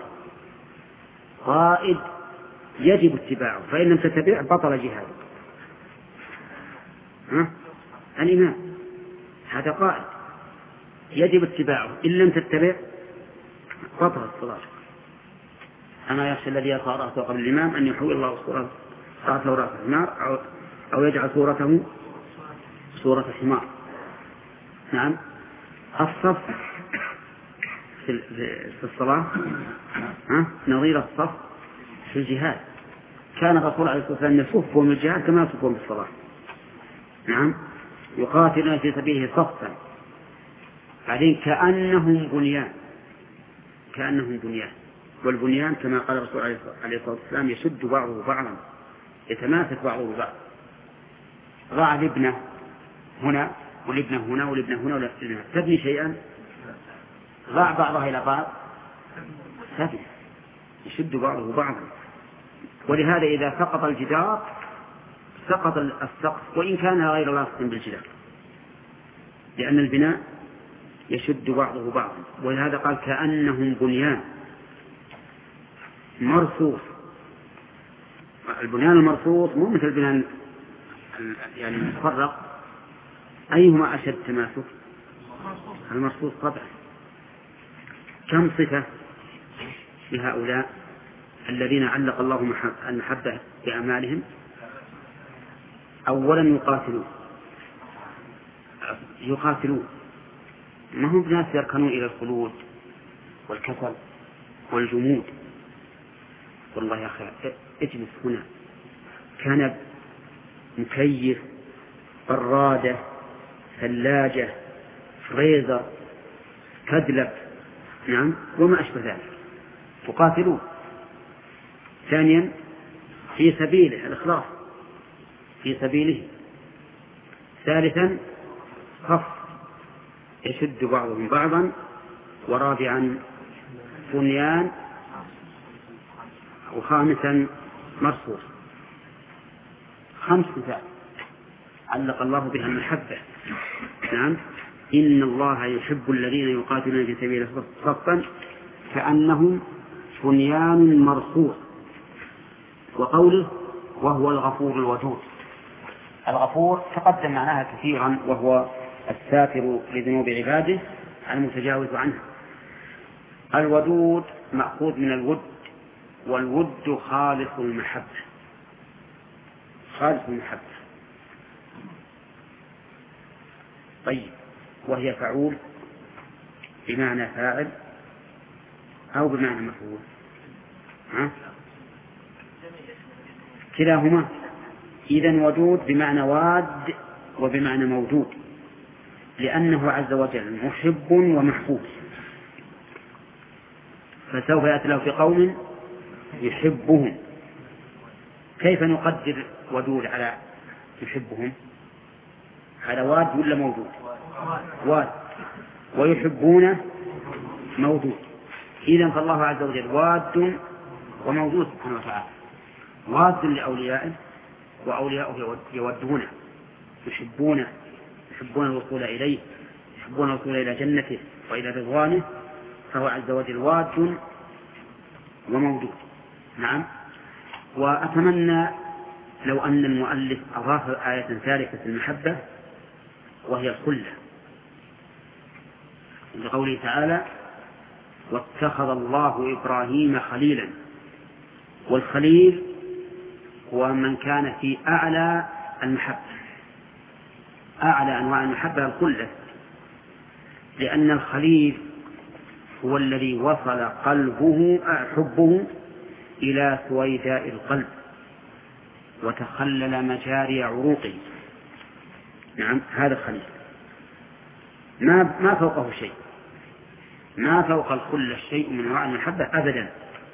قائد يجب اتباعه، فإن لم تتبع بطل جهاده. الإمام هذا قائد يجب اتباعه، إن لم تتبع بطل الصلاة. أما يخشى الذي يرفع رأسه قبل الإمام أن يحول الله رأسه رأس الحمار أو يجعل صورته صورة الحمار. نعم، الصف في الصلاة نظير الصف في الجهاد. كان الرسول عليه الصلاة والسلام يصفهم الجهاد كما يصفهم بالصلاة. نعم، يقاتلون في سبيله صفا، بعدين كأنهم بنيان، والبنيان كما قال الرسول عليه الصلاة والسلام يشد بعضه بعضا، يتماسك بعضه ببعض. ضع الابنة هنا والابنة هنا والابنة هنا والابنة هنا، تبني شيئا، ضع بعضها إلى بعض تبني، يشد بعضه بعضا. ولهذا إذا سقط الجدار سقط السقف وإن كان غير لاصق بالجدار، لأن البناء يشد بعضه بعضا. ولهذا قال كأنهم بنيان مرصوص. البنيان المرصوص مو مثل البنيان يعني المفرق. أيهما أشد تماسك؟ المرصوص طبعا. كم صفة لهؤلاء الذين علق الله المحبة بأعمالهم؟ أولا يقاتلون، ما هم بناس يركنون إلى الخلود والكسل والجمود. والله يا أخي اجلس هنا، كنب، مكيف، برادة، ثلاجة، فريزر، كدلب، نعم، وما أشبه ذلك، تقاتلون. ثانيا في سبيله الإخلاص، في سبيله ثالثا خف يشد بعضهم بعضا، ورابعا بنيان، وخامسا مرصوص. 5 مثال علق الله بها المحبة. نعم، إن الله يحب الذين يقاتلون في سبيله صفا كأنهم بنيان مرصوص. وقوله وهو الغفور الودود. الغفور تقدم معناها كثيرا، وهو الساتر لذنوب عباده المتجاوز عنها. الودود مأخوذ من الود، والود خالص المحبة، خالص المحبة. طيب، وهي فعول بمعنى فاعل أو بمعنى مفعول؟ كلاهما. إذن ودود بمعنى واد وبمعنى موجود، لأنه عز وجل محب ومحبوب. فسوف يأتي له في قوم يحبهم. كيف نقدر ودود على يحبهم؟ على واد ولا موجود؟ واد. ويحبونه موجود. إذن فالله عز وجل واد وموجود سبحانه وتعالى، واد لأوليائه وأولياؤه يودونه، يحبون الوصول إليه، يحبون الوصول إلى جنته وإلى رضوانه، فهو عز وجل واد وموجود. نعم. وأتمنى لو أن المؤلف أضاف آية ثالثة في المحبة، وهي الخلة، لقوله تعالى واتخذ الله إبراهيم خليلا. والخليل هو من كان في أعلى المحبة، أعلى أنواع المحبة الخلة، لأن الخليل هو الذي وصل حبه إلى سويداء القلب وتخلل مجاري عروقه. نعم، هذا الخليل ما فوقه شيء، ما فوق الخلة شيء من أنواع المحبة أبدا.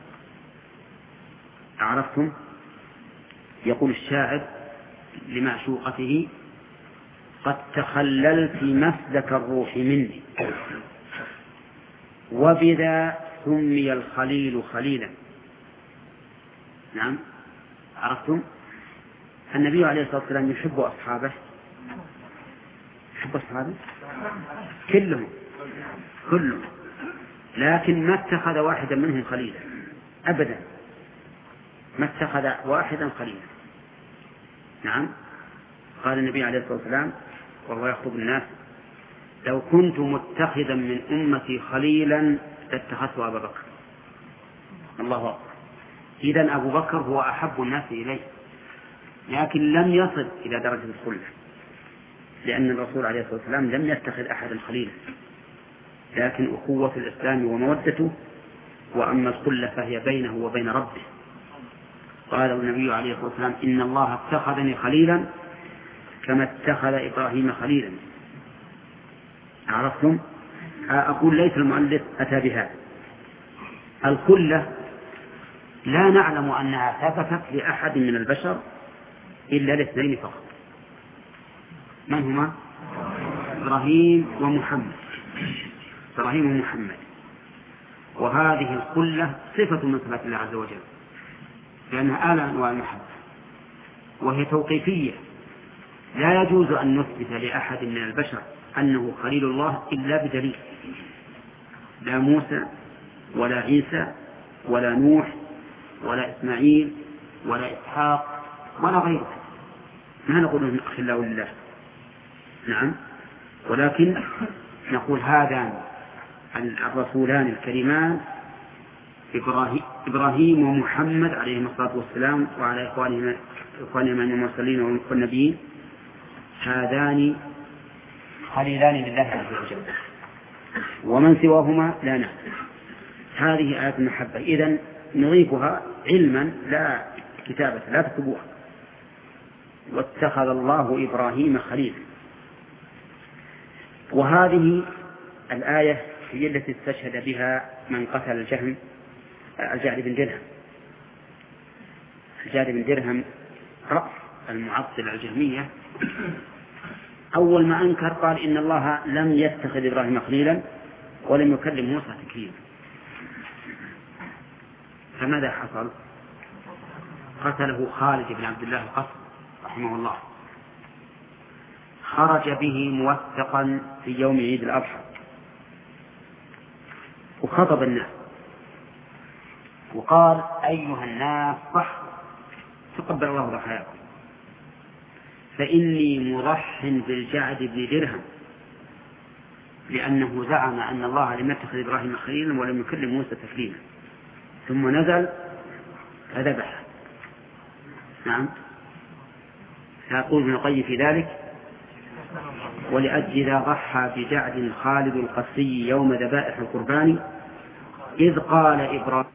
عرفتم؟ يقول الشاعر لمعشوقته قد تخللت مسلك الروح مني، وبذا سمي الخليل خليلا. نعم، عرفتم؟ النبي عليه الصلاة والسلام يحب أصحابه، يحب أصحابه كلهم، لكن ما اتخذ واحدا منهم خليلا أبدا، ما اتخذ واحدا خليلا. نعم، قال النبي عليه الصلاة والسلام وهو يخطب الناس لو كنت متخذا من أمتي خليلا لاتخذت أبا بكر. الله أكبر. إذن أبو بكر هو أحب الناس إليه، لكن لم يصل إلى درجة الخلة، لأن الرسول عليه الصلاة والسلام لم يتخذ أحدا خليلا، لكن أخوة الإسلام ومودته. وأما الخلة فهي بينه وبين ربه. قال النبي عليه الصلاة والسلام إن الله اتخذني خليلا كما اتخذ إبراهيم خليلا. عرفتم؟ أقول ليس المؤلف أتى بهذا. الخلة لا نعلم أنها ثبتت لأحد من البشر إلا لاثنين فقط. من هما؟ إبراهيم ومحمد. وهذه الخلة صفة من صفات الله عز وجل، لأنها أعلى أنواع المحبة، وهي توقيفية. لا يجوز أن نثبت لأحد من البشر أنه خليل الله إلا بدليل. لا موسى ولا عيسى ولا نوح ولا إسماعيل ولا إسحاق ولا غيره، ما نقول إنهم أخلاء لله. نعم، ولكن نقول هذان الرسولان الكريمان إبراهيم ومحمد عليهم الصلاة والسلام وعلى إخوانهم من المرسلين والنبيين، هذان خليلان لله عز وجل، ومن سواهما لا نعلم. هذه آيات المحبة. إذن نضيفها علما لا كتابة، لا تكتبوها. واتخذ الله إبراهيم خليلا. وهذه الآية هي التي استشهد بها من قتل الجعد بن درهم. الجعد بن درهم رأس المعطل الجهمية، أول ما أنكر قال إن الله لم يتخذ إبراهيم خليلا ولم يكلم موسى تكليما. فماذا حصل؟ قتله خالد بن عبد الله القصر رحمه الله، خرج به موثقا في يوم عيد الأضحى وخطب الناس وقال: أيها الناس ضحوا تقبل الله ضحاياكم، فإني مرح بالجعد بن درهم، لأنه زعم أن الله لم يتخذ إبراهيم خليلا ولم يكلم موسى تكليما، ثم نزل فذبح. نعم. فيقول ابن القيم في ذلك: ولأجل ضحى بجعد خالد القسي يوم ذبائح القربان إذ قال إبراهيم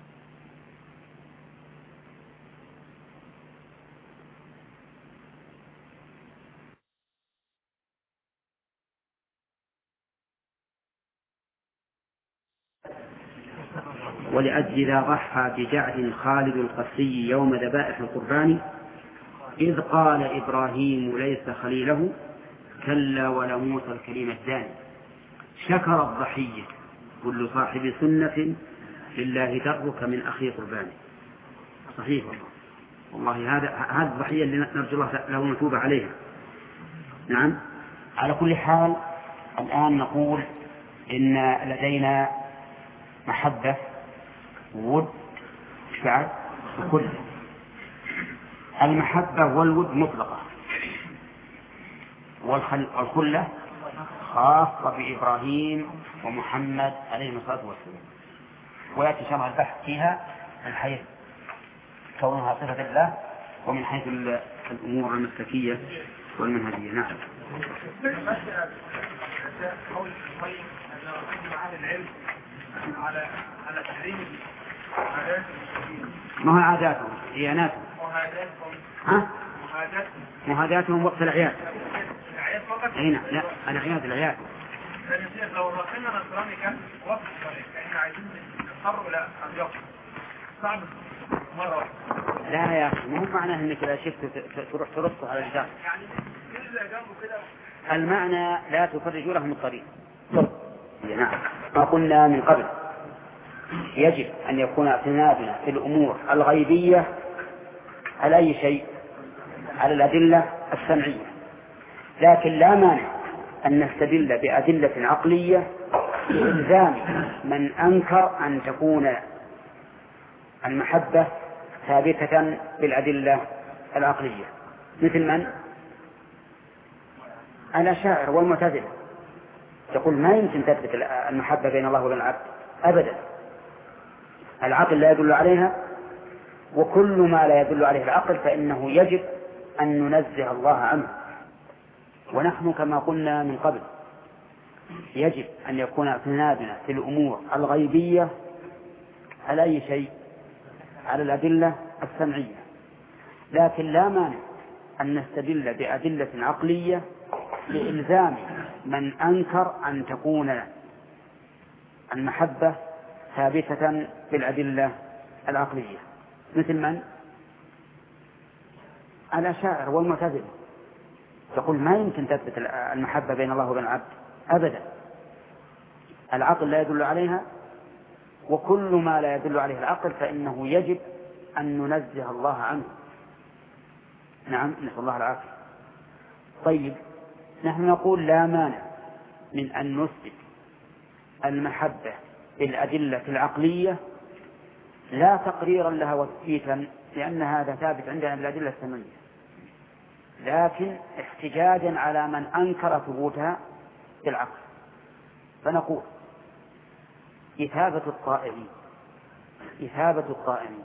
ولأجل ضحى بجعد خالد القسي يوم ذبائح القربان إذ قال إبراهيم ليس خليله كلا ولموسى الكليم الداني، شكر الضحية كل صاحب سنة لله درك من أخي قربانه. صحيح والله هذا الضحية اللي نرجو الله له نتوب عليها. نعم. على كل حال الآن نقول إن لدينا محبة ود بعد وكل. المحبة والود مطلقة، والخلة خاصة بإبراهيم ومحمد عليه الصلاة والسلام، ويأتي شرح البحث فيها من حيث كونها صفة الله ومن حيث الأمور المسلكية والمنهجية. نعم. على تحريم ما هو عاداتهم دياناتهم مهاداتهم وقت الأعياد. هنا لا الأعياد لو رأينا نصراني كان وقت الطريق احنا عايزين نضطر الى اليوم صعب مرة واحدة. لا يا أخي مو معناه انك اذا شفت تروح ترصه على الجدار، يعني كل جنبه كده المعنى لا تفرجوا لهم الطريق. نعم. ما قلنا من قبل يجب أن يكون اعتمادنا في الأمور الغيبية على أي شيء؟ على الأدلة السمعية، لكن لا مانع أن نستدل بأدلة عقلية بإلزام من أنكر أن تكون المحبة ثابتة بالأدلة العقلية، مثل من؟ الأشاعرة والمعتزلة، يقول ما يمكن تثبت المحبة بين الله وبين العبد أبدا، العقل لا يدل عليها، وكل ما لا يدل عليه العقل فإنه يجب أن ننزه الله عنه. ونحن كما قلنا من قبل يجب أن يكون اعتمادنا في الأمور الغيبية على أي شيء؟ على الأدلة السمعية، لكن لا مانع أن نستدل بأدلة عقلية بإلزام من أنكر أن تكون المحبة ثابتة بالأدلة العقلية، مثل من؟ الأشاعرة والمعتزلة، تقول ما يمكن تثبت المحبة بين الله وبين العبد أبدا، العقل لا يدل عليها، وكل ما لا يدل عليه العقل فإنه يجب أن ننزه الله عنه. نعم، نسأل الله العافية. طيب، نحن نقول لا مانع من أن نثبت المحبة بالأدلة العقلية لا تقريرا لها وتثبيتا، لأن هذا ثابت عندنا بالأدلة السمعية، لكن احتجاجا على من أنكر ثبوتها بالعقل. فنقول إثابة الطائعين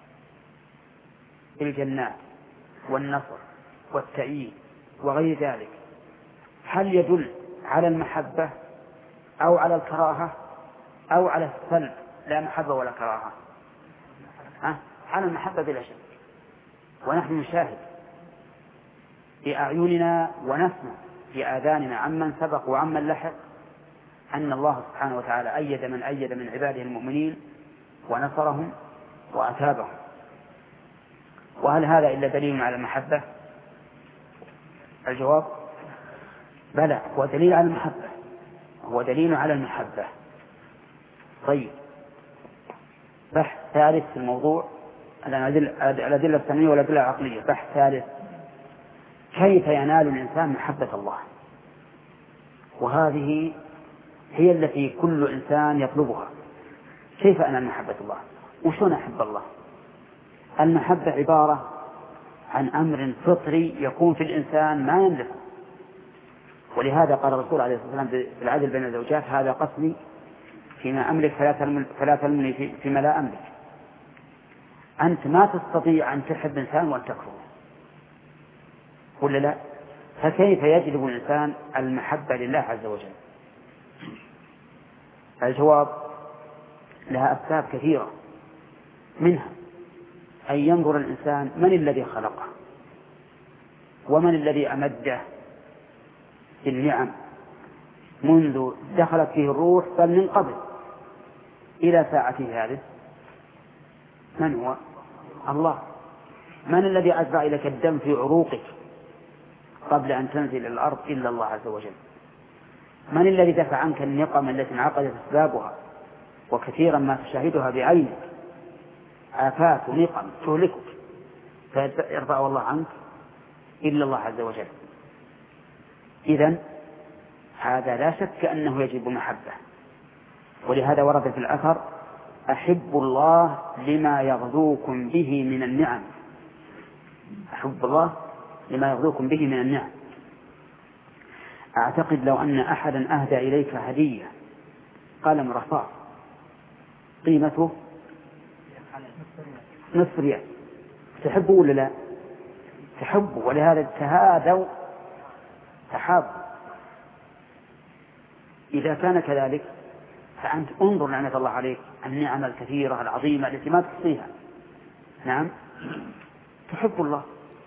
بالجنات والنصر والتأييد وغير ذلك هل يدل على المحبة أو على الكراهة أو على السلب لا محبة ولا كراهة؟ على المحبة بلا شك. ونحن نشاهد بأعيننا ونسمع بآذاننا عمن سبق وعمن لحق أن الله سبحانه وتعالى أيد من عباده المؤمنين ونصرهم وأثابهم. وهل هذا إلا دليل على المحبة؟ الجواب بلى هو دليل على المحبة، هو دليل على المحبة. طيب بحث ثالث في الموضوع الأدلة السمعية والأدلة العقلية. بحث ثالث: كيف ينال الإنسان محبة الله؟ وهذه هي التي كل إنسان يطلبها. كيف أنال محبة الله؟ وشون أحب الله؟ المحبة عبارة عن أمر فطري يكون في الإنسان ما يملكه، ولهذا قال الرسول عليه الصلاة والسلام في العدل بين الزوجات: هذا قسمي فيما أملك فلا تلمني فيما لا أملك. أنت ما تستطيع أن تحب إنسان وتكفره، ولا لا؟ فكيف يجلب الإنسان المحبة لله عز وجل؟ الجواب: لها أسباب كثيرة، منها أن ينظر الإنسان من الذي خلقه ومن الذي أمده بالنعم منذ دخلت فيه الروح، بل من قبل إلى ساعته هذه. من هو؟ الله. من الذي أجرى إليك الدم في عروقك قبل أن تنزل إلى الأرض إلا الله عز وجل. من الذي دفع عنك النقم التي انعقدت أسبابها وكثيرا ما تشاهدها بعينك، آفات ونقم تهلكك، فيرفع الله عنك إلا الله عز وجل. إذن هذا لا شك أنه يجب محبة، ولهذا ورد في الأثر: أحب الله لما يغذوكم به من النعم. أحب الله لما يغذوكم به من النعم. أعتقد لو أن أحدا أهدى إليك هدية قلم رصاص قيمته نصف ريال، تحبه ولا لا؟ تحبه، ولهذا تهادوا تحابوا. إذا كان كذلك فأنت انظر نعمة الله عليك، النعم الكثيرة العظيمة التي ما تحصيها. نعم، تحب الله،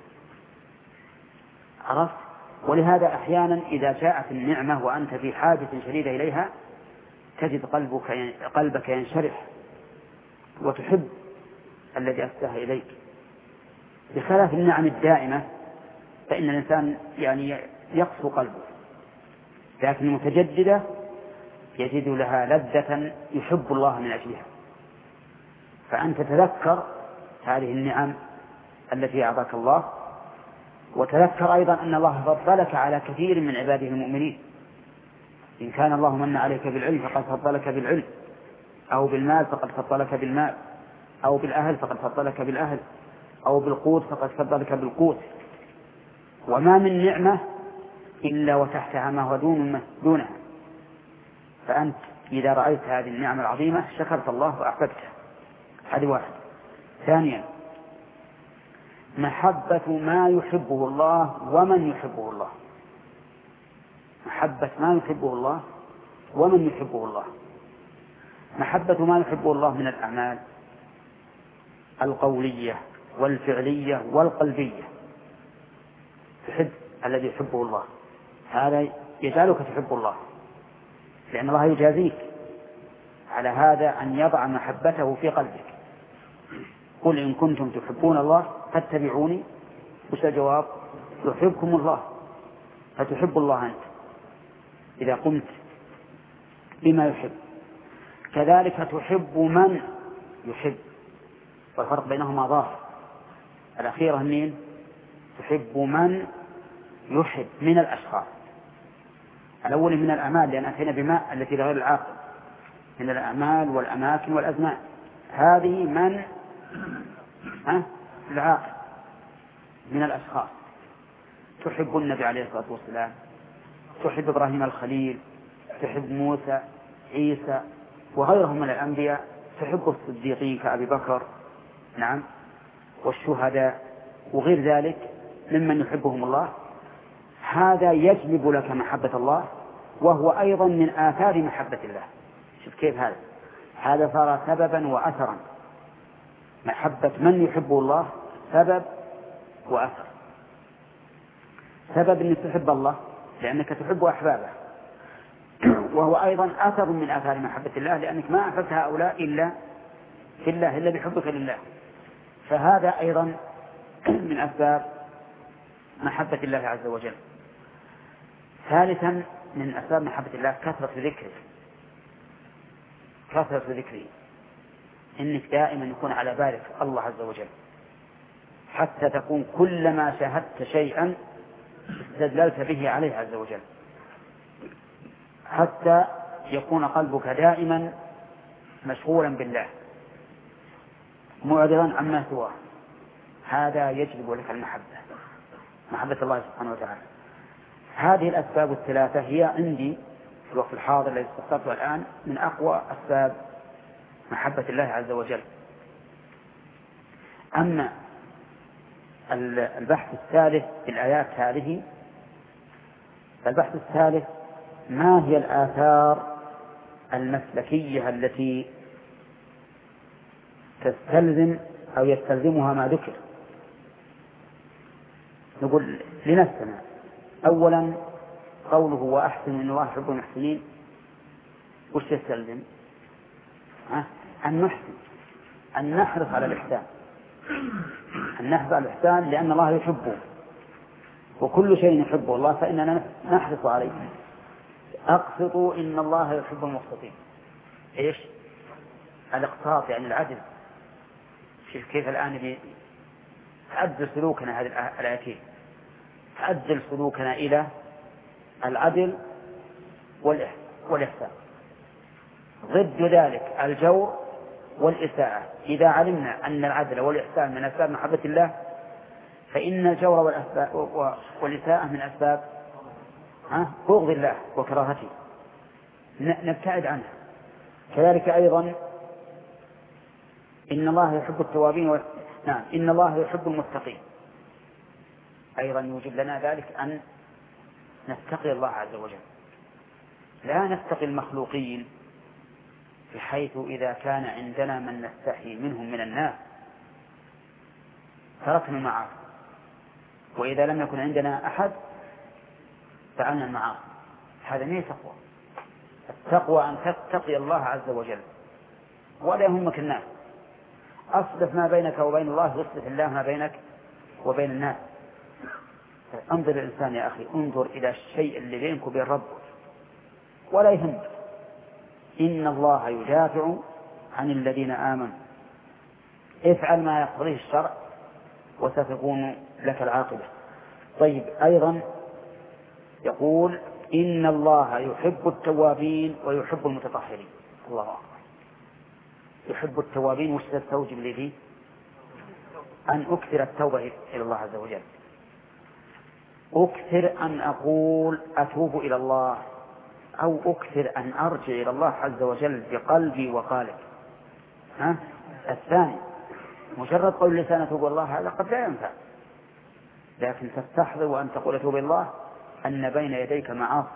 عرفت؟ ولهذا أحيانا إذا جاءت النعمة وأنت في حاجة شديدة إليها تجد قلبك ينشرح وتحب الذي أسداه إليك، بخلاف النعم الدائمة فإن الإنسان يعني يقسو قلبه، لكن المتجددة يجد لها لذة يحب الله من أجلها. فأنت تذكر هذه النعم التي أعطاك الله، وتذكر أيضا أن الله فضلك على كثير من عباده المؤمنين. إن كان الله من عليك بالعلم فقد فضلك بالعلم، أو بالمال فقد فضلك بالمال، أو بالأهل فقد فضلك بالأهل، أو بالقوت فقد فضلك بالقوت. وما من نعمة إلا وتحتها ما هو دونها. فأنت إذا رأيت هذه النعمة العظيمة شكرت الله وأحببته. هذه واحد. ثانيا: محبة ما يحبه الله ومن يحبه الله. محبة ما يحبه الله ومن يحبه الله. محبة ما يحبه الله من الأعمال القولية والفعلية والقلبية. تحب الذي يحبه الله، هذا يجعلك تحب الله، لأن الله يجازيك على هذا أن يضع محبته في قلبك. قل إن كنتم تحبون الله فاتبعوني. وش الجواب؟ يحبكم الله. فتحب الله أنت إذا قمت بما يحب. كذلك تحب من يحب، والفرق بينهما ظاهر. الأخيرة مين؟ تحب من يحب من الأشخاص. الأول من الأعمال، لأن أتينا بما التي لغير العاقل، من الأعمال والأماكن والأزمان. هذه من العاقل. من الأشخاص تحب النبي عليه الصلاة والسلام، تحب إبراهيم الخليل، تحب موسى، عيسى وغيرهم من الأنبياء، تحب الصديقين كأبي بكر، نعم، والشهداء وغير ذلك ممن يحبهم الله. هذا يجلب لك محبة الله، وهو أيضا من آثار محبة الله. شوف كيف هذا صار سببا وأثرا. محبة من يحبه الله سبب وأثر. سبب أنك تحب الله لأنك تحب أحبابه، وهو أيضا أثر من آثار محبة الله، لأنك ما أحببت هؤلاء إلا في الله، إلا بحبك لله. فهذا أيضا من أسباب محبة الله عز وجل. ثالثا من أسباب محبة الله كثرة ذكره، إنك دائما يكون على بالك الله عز وجل، حتى تكون كلما شاهدت شيئا استدللت به عليه عز وجل، حتى يكون قلبك دائما مشغولا بالله معرضا عما سواه. هذا يجلب لك محبة الله سبحانه وتعالى. هذه الأسباب الثلاثة هي عندي في الوقت الحاضر الذي استخدمته الآن من أقوى أسباب محبة الله عز وجل. أما البحث الثالث في الآيات هذه، فالبحث الثالث ما هي الآثار المسلكية التي تستلزم أو يستلزمها ما ذكر. نقول لنفسنا أولا قوله وأحسن إن الله يحب المحسنين، وش يستلزم؟ أن نحسن، أن نحرص على الإحسان، أن نحرص على الإحسان لأن الله يحبه، وكل شيء يحبه الله فإننا نحرص عليه. أقسطوا إن الله يحب المقسطين. إيش؟ الإقساط يعني العدل. شوف كيف الآن تعدل سلوكنا هذه الآيتين، تعدل سلوكنا إلى العدل والإحسان. ضد ذلك الجور والإساءة. إذا علمنا أن العدل والإحسان من أسباب محبة الله، فإن الجور والإساءة من أسباب بغض الله وكراهته، نبتعد عنها. كذلك أيضا إن الله يحب التوابين إن الله يحب المتقين، أيضا يوجب لنا ذلك أن نتقي الله عز وجل، لا نتقي المخلوقين، بحيث إذا كان عندنا من نستحي منهم من الناس تركنا المعاصي، وإذا لم يكن عندنا أحد فعلنا المعاصي. هذا ما هي تقوى. التقوى أن تتقي الله عز وجل ولا يهمك الناس. أصلح ما بينك وبين الله واصلح الله ما بينك وبين الناس. انظر الإنسان يا أخي، انظر إلى الشيء اللي بينك وبين ربك ولا يهمك. إن الله يدافع عن الذين آمنوا، افعل ما يقتضيه الشرع وستكون لك العاقبة. طيب أيضا يقول إن الله يحب التوابين ويحب المتطهرين. الله أكبر. يحب التوابين، وش تستوجب لي أن أكثر التوبة إلى الله عز وجل، أكثر أن أقول أتوب إلى الله، أو أكثر أن أرجع إلى الله عز وجل بقلبي وقالبي. الثاني مجرد قول لسان أتوب إلى الله هذا قد لا ينفع، لكن تستحضر وأن تقول أتوب إلى الله أن بين يديك معاصي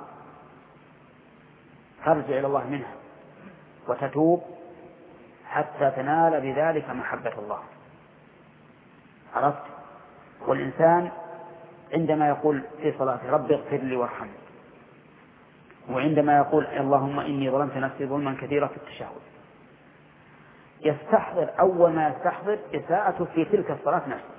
ترجع إلى الله منها وتتوب حتى تنال بذلك محبة الله. عرفت؟ والإنسان عندما يقول في صلاته رب اغفر لي وارحمني، وعندما يقول اللهم إني ظلمت نفسي ظلما كثيرا في التشهد، يستحضر أول ما يستحضر إساءته في تلك الصلاة نفسها.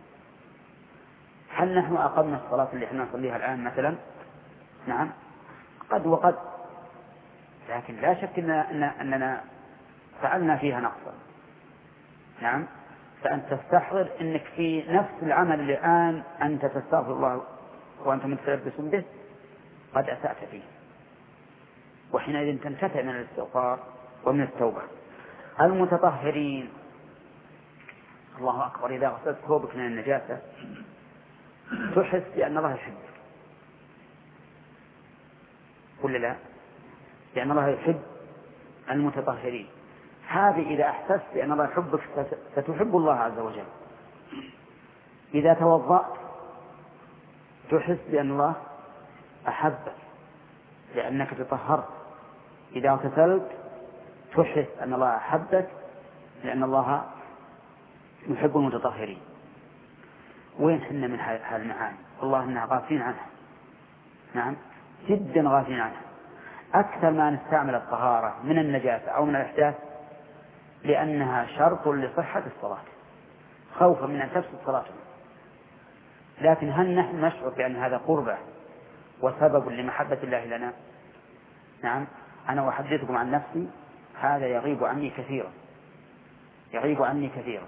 هل نحن أقمنا الصلاة اللي احنا نصليها الآن مثلا؟ نعم قد وقد، لكن لا شك أننا فعلنا فيها نقصا. نعم، فأنت تستحضر أنك في نفس العمل اللي الآن أنت تستغفر الله وأنت متلبس به قد أسأت فيه، وحينئذ تنتفع من الاستغفار ومن التوبة. المتطهرين، الله أكبر، إذا غسلت ثوبك من النجاسة تحس بأن الله يحبك، ولا لا؟ لأن الله يحب المتطهرين. هذه إذا أحسست بأن الله يحبك ستحب الله عز وجل. إذا توضأت تحس بأن الله أحبك لأنك تطهرت. إذا اغتسلت تحس أن الله أحبك لأن الله يحب المتطهرين. وين حنا من هذه المعاني؟ والله إنها غافلين عنها. نعم جدا غافلين عنها. أكثر ما نستعمل الطهارة من النجاسة أو من الإحداث لأنها شرط لصحة الصلاة، خوفا من أن تفسد صلاتنا. لكن هل نحن نشعر بأن هذا قربة وسبب لمحبة الله لنا. نعم، أنا أحدثكم عن نفسي، هذا يغيب عني كثيرا، يغيب عني كثيرا،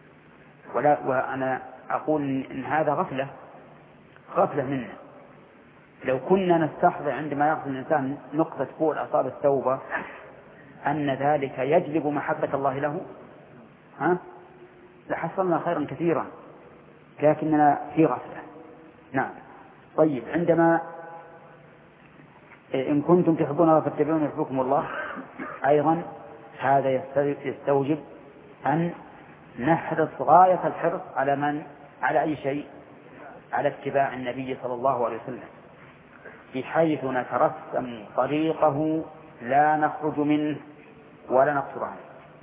وأنا أقول إن هذا غفلة منا. لو كنا نستحضر عندما يأخذ الإنسان نقطة فوق أصابع التوبة أن ذلك يجلب محبة الله له لحصلنا خيرا كثيرا، لكننا في غفلة. نعم. طيب، عندما إن كنتم تحبون الله فاتبعوني يحبكم الله، أيضا هذا يستوجب أن نحرص غاية الحرص على أي شيء، على اتباع النبي صلى الله عليه وسلم، بحيث نترسم طريقه لا نخرج منه ولا نقصر عنه.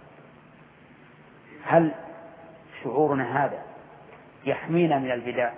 هل شعورنا هذا يحمينا من البدع؟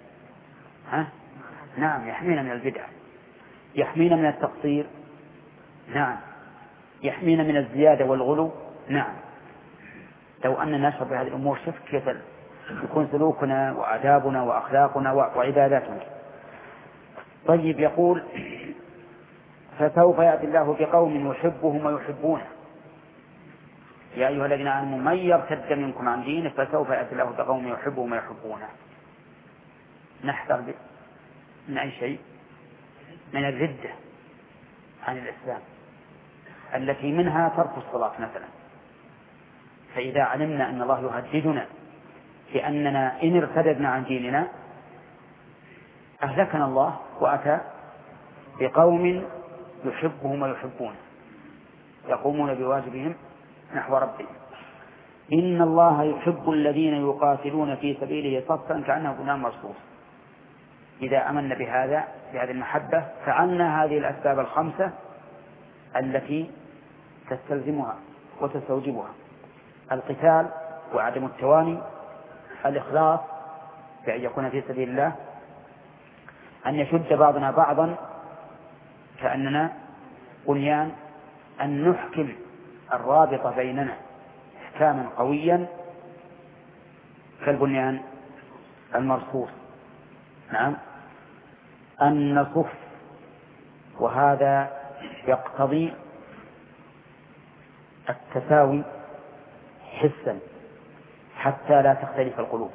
نعم، يحمينا من البدع، يحمينا من التقصير، نعم، يحمينا من الزيادة والغلو، نعم. لو أننا نشعر بهذه الأمور شوف كيف يكون سلوكنا وآدابنا وأخلاقنا وعباداتنا. طيب، يقول فسوف يأتي الله بقوم يحبهم ويحبونه، يا أيها الذين آمنوا من يرتد منكم عن دينه فسوف يأتي الله بقوم يحبهم ويحبونه. نحذر من أي شيء؟ من الردة عن الإسلام، التي منها ترك الصلاة مثلا. فإذا علمنا أن الله يهددنا بأننا إن ارتددنا عن ديننا أهلكنا الله وأتى بقوم يحبهم ويحبونه، يقومون بواجبهم نحو ربهم. إن الله يحب الذين يقاتلون في سبيله صفا كأنه بنيان مرصوص. إذا آمنا بهذه المحبة فعلنا هذه الأسباب الخمسة التي تستلزمها وتستوجبها: القتال وعدم التواني، الإخلاص بأن يكون في سبيل الله، أن يشد بعضنا بعضا كأننا بنيان، أن نحكم الرابط بيننا إحكاما قويا كالبنيان المرصوص. نعم، أن نصف، وهذا يقتضي التساوي حسا حتى لا تختلف القلوب،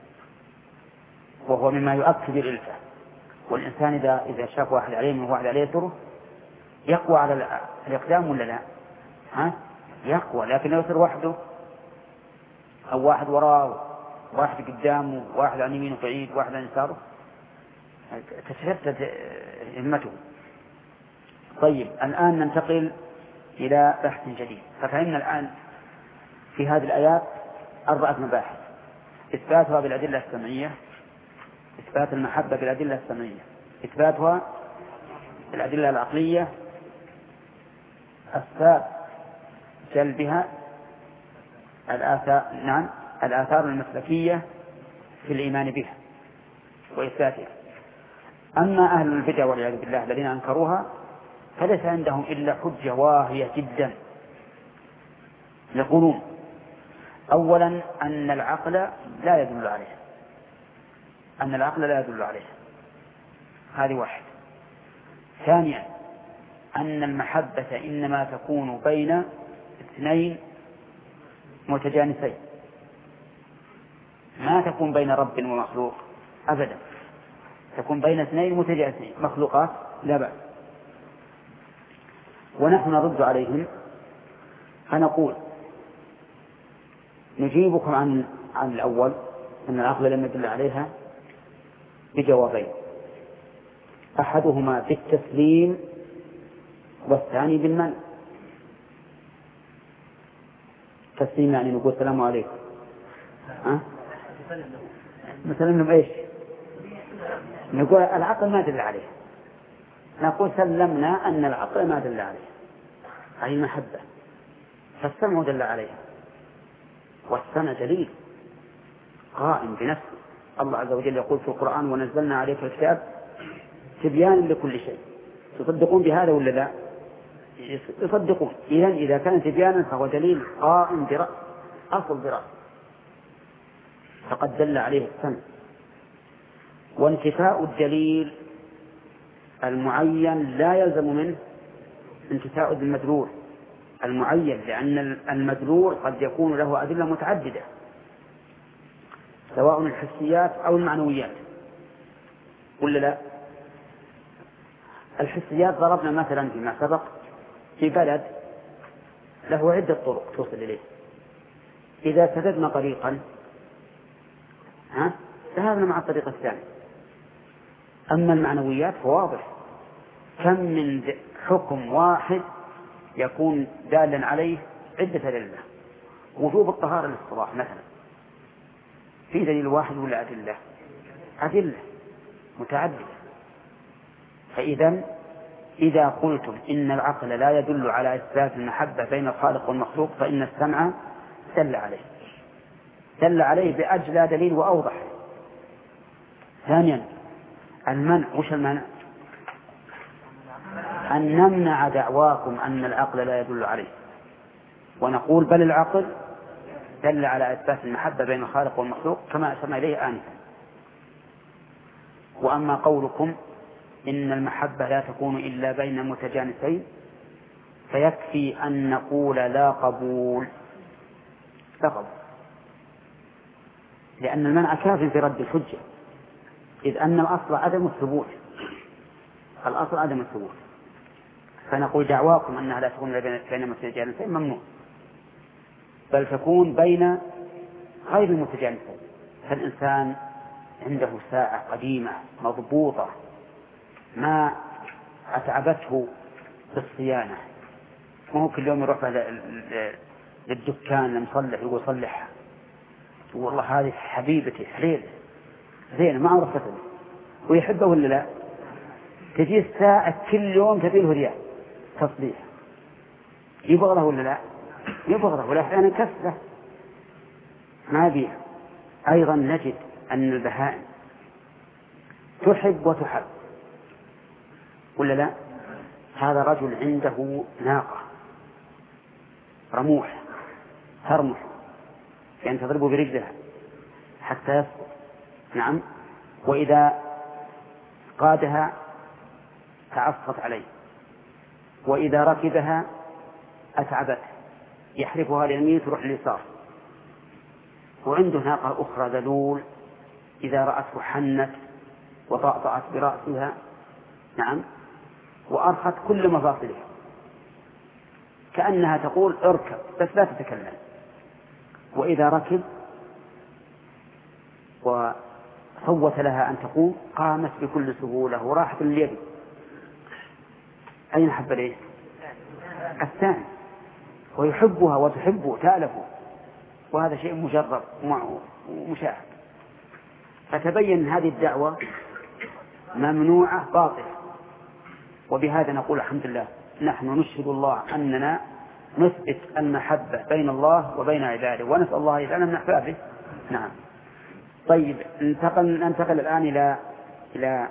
وهو مما يؤكد الألفة. والإنسان إذا شاف واحد عليه من واحد عليه يسره يقوى على الإقدام ولا لا؟ يقوى. لكن لو يصير وحده أو واحد وراه واحد قدامه واحد عن يمينه بعيد واحد عن يساره تتشتت همته. طيب، الآن ننتقل إلى بحث جديد. ففهمنا الآن في هذه الآيات 4 مباحث: إثباتها بالأدلة السمعية، إثبات المحبة بالأدلة السمعية، إثباتها بالأدلة العقلية، أسباب جلبها، الآثار المسلكية في الإيمان بها وإثباتها. أما أهل البدع والعياذ بالله الذين أنكروها فليس عندهم إلا حجة واهية جدا. يقولون: أولا أن العقل لا يدل عليه، أن العقل لا يدل عليه، هذه واحد. ثانيا أن المحبة إنما تكون بين اثنين متجانسين، ما تكون بين رب ومخلوق أبدا، تكون بين اثنين متجانسين مخلوقات لا بأس. ونحن نرد عليهم فنقول: نجيبكم عن الأول أن العقل لم يدل عليها بجوابين: أحدهما بالتسليم والثاني بالمنع. تسليم يعني نقول السلام عليكم، نسلم إيش؟ نقول العقل ما دل عليه، نقول سلمنا أن العقل ما دل عليه، هذه المحبة. فالسمع دل عليها، والسمع دليل قائم بنفسه. الله عز وجل يقول في القرآن: ونزلنا عليك الكتاب تبيانا لكل شيء. تصدقون بهذا ولا لا؟ يصدقون. إذا كان تبيانا فهو دليل قائم برأس، أصل برأس، فقد دل عليه السمع. وانتفاء الدليل المعين لا يلزم منه انتفاء المدلول المعين، لأن المدلول قد يكون له أدلة متعددة سواء الحسيات أو المعنويات، ولا لا؟ الحسيات ضربنا مثلا فيما سبق في بلد له عدة طرق توصل إليه، إذا سددنا طريقا ذهبنا مع الطريق الثاني. أما المعنويات فواضح، كم من حكم واحد يكون دالا عليه عدة أدلة. وجوب الطهارة للصلاة مثلا في دليل واحد ولا أدلة متعددة. فإذا إذا قلتم إن العقل لا يدل على إثبات المحبة بين الخالق والمخلوق فإن السمع دل عليه بأجلى دليل وأوضح. ثانيا المنع، وش المنع؟ أن نمنع دعواكم أن العقل لا يدل عليه، ونقول بل العقل دل على إثبات المحبة بين الخالق والمخلوق كما أشرنا إليه آنفا. وأما قولكم إن المحبة لا تكون إلا بين متجانسين فيكفي أن نقول لا قبول، لأن المنع كاف في رد الحجة، إذ أن الأصل عدم الثبوت، فنقول دعواكم أنها لا تكون بين متجانسين ممنوع، بل تكون بين غير المتجانسين. فالإنسان عنده ساعة قديمة مضبوطة ما أتعبته في الصيانة، ما هو كل يوم يروح للدكان المصلح يقول صلحها، والله هذه حبيبتي حليل زين ما عرفت ويحبه ولا لا؟ تجي الساعة كل يوم تبيه ريال تصليح، يبغضه ولا لا؟ يبغضه، ولا أحيانا كسره ما بيه. أيضا نجد أن البهائم تحب وتحب ولا لا؟ هذا رجل عنده ناقة رموح ترمح، يعني تضربه برجلها حتى يسقط، نعم، وإذا قادها تعصت عليه، وإذا ركبها أتعبته يحرفها اليمين تروح اليسار. وعنده ناقة أخرى ذلول إذا رأته حنت وطأطأت برأسها، نعم، وأرخت كل مفاصلها كأنها تقول اركب بس لا تتكلم. وإذا ركب وصوت لها أن تقوم قامت بكل سهولة وراحت اليد. أين حب ليه؟ الثاني، ويحبها وتحبه تألفه، وهذا شيء مجرب ومشاهد. فتبين هذه الدعوة ممنوعة باطلة. وبهذا نقول الحمد لله نحن نشهد الله أننا نثبت المحبة بين الله وبين عباده، ونسأل الله يجعلنا من أحبابه. نعم. طيب ننتقل الآن إلى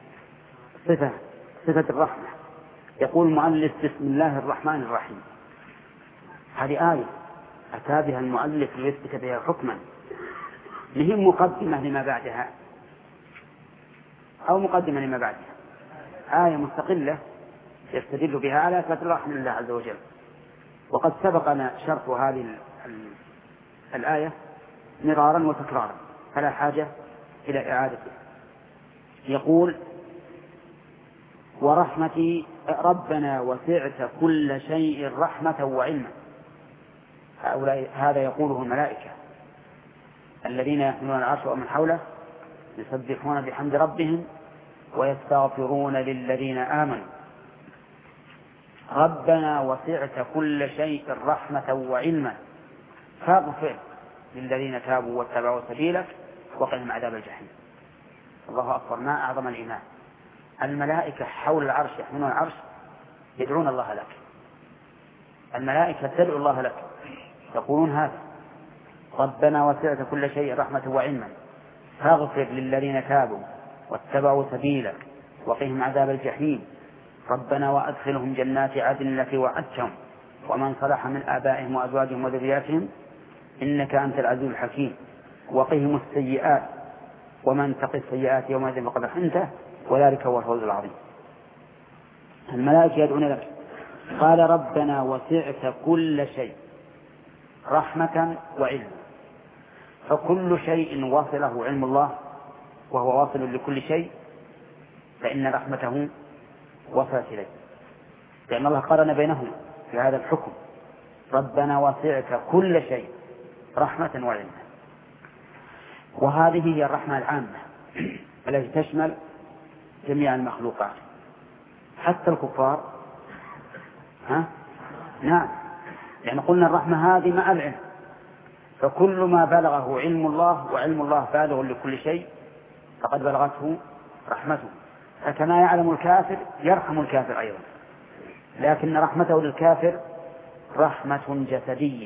صفة الرحمة. يقول المؤلف بسم الله الرحمن الرحيم. هذه آية أتى بها المؤلف ليثبت بها حكما، مهم مقدمة لما بعدها أو مقدمة لما بعدها، آية مستقلة يستدل بها على إثبات الرحمة لله عز وجل. وقد سبقنا شرح هذه الآية مرارا وتكرارا فلا حاجة إلى إعادته. يقول ورحمتي ربنا وسعت كل شيء رحمة وعلما. هذا يقوله الملائكة الذين يحملون العرش ومن حوله يسبحون بحمد ربهم ويستغفرون للذين آمنوا. ربنا وسعت كل شيء رحمة وعلما فاغفر للذين تابوا واتبعوا سبيلك وقهم عذاب الجحيم. الله أكبر، ما أعظم الإيمان. الملائكة حول العرش يحملون العرش يدعون الله لك، الملائكة تدعو الله لك، يقولون هذا ربنا وسعت كل شيء رحمة وعلما فاغفر للذين تابوا واتبعوا سبيلك وقهم عذاب الجحيم. ربنا وأدخلهم جنات عدن التي وعدتهم ومن صلح من آبائهم وأزواجهم وذرياتهم إنك أنت العزيز الحكيم. وقهم السيئات ومن تق السيئات يومئذ فقد رحمته وذلك هو الفوز العظيم. الملائكة يدعون لك. قال ربنا وسعت كل شيء رحمة وعلم، فكل شيء وصله علم الله وهو واصل لكل شيء فإن رحمته وصلت إليه، لأن الله قارن بينهما في هذا الحكم. ربنا وسعت كل شيء رحمة وعلما. وهذه هي الرحمة العامة التي تشمل جميع المخلوقات حتى الكفار. نعم، لأن قلنا الرحمة هذه مع العلم، فكل ما بلغه علم الله وعلم الله بالغ لكل شيء فقد بلغته رحمته. فكما يعلم الكافر يرحم الكافر أيضا، لكن رحمته للكافر رحمة جسدية،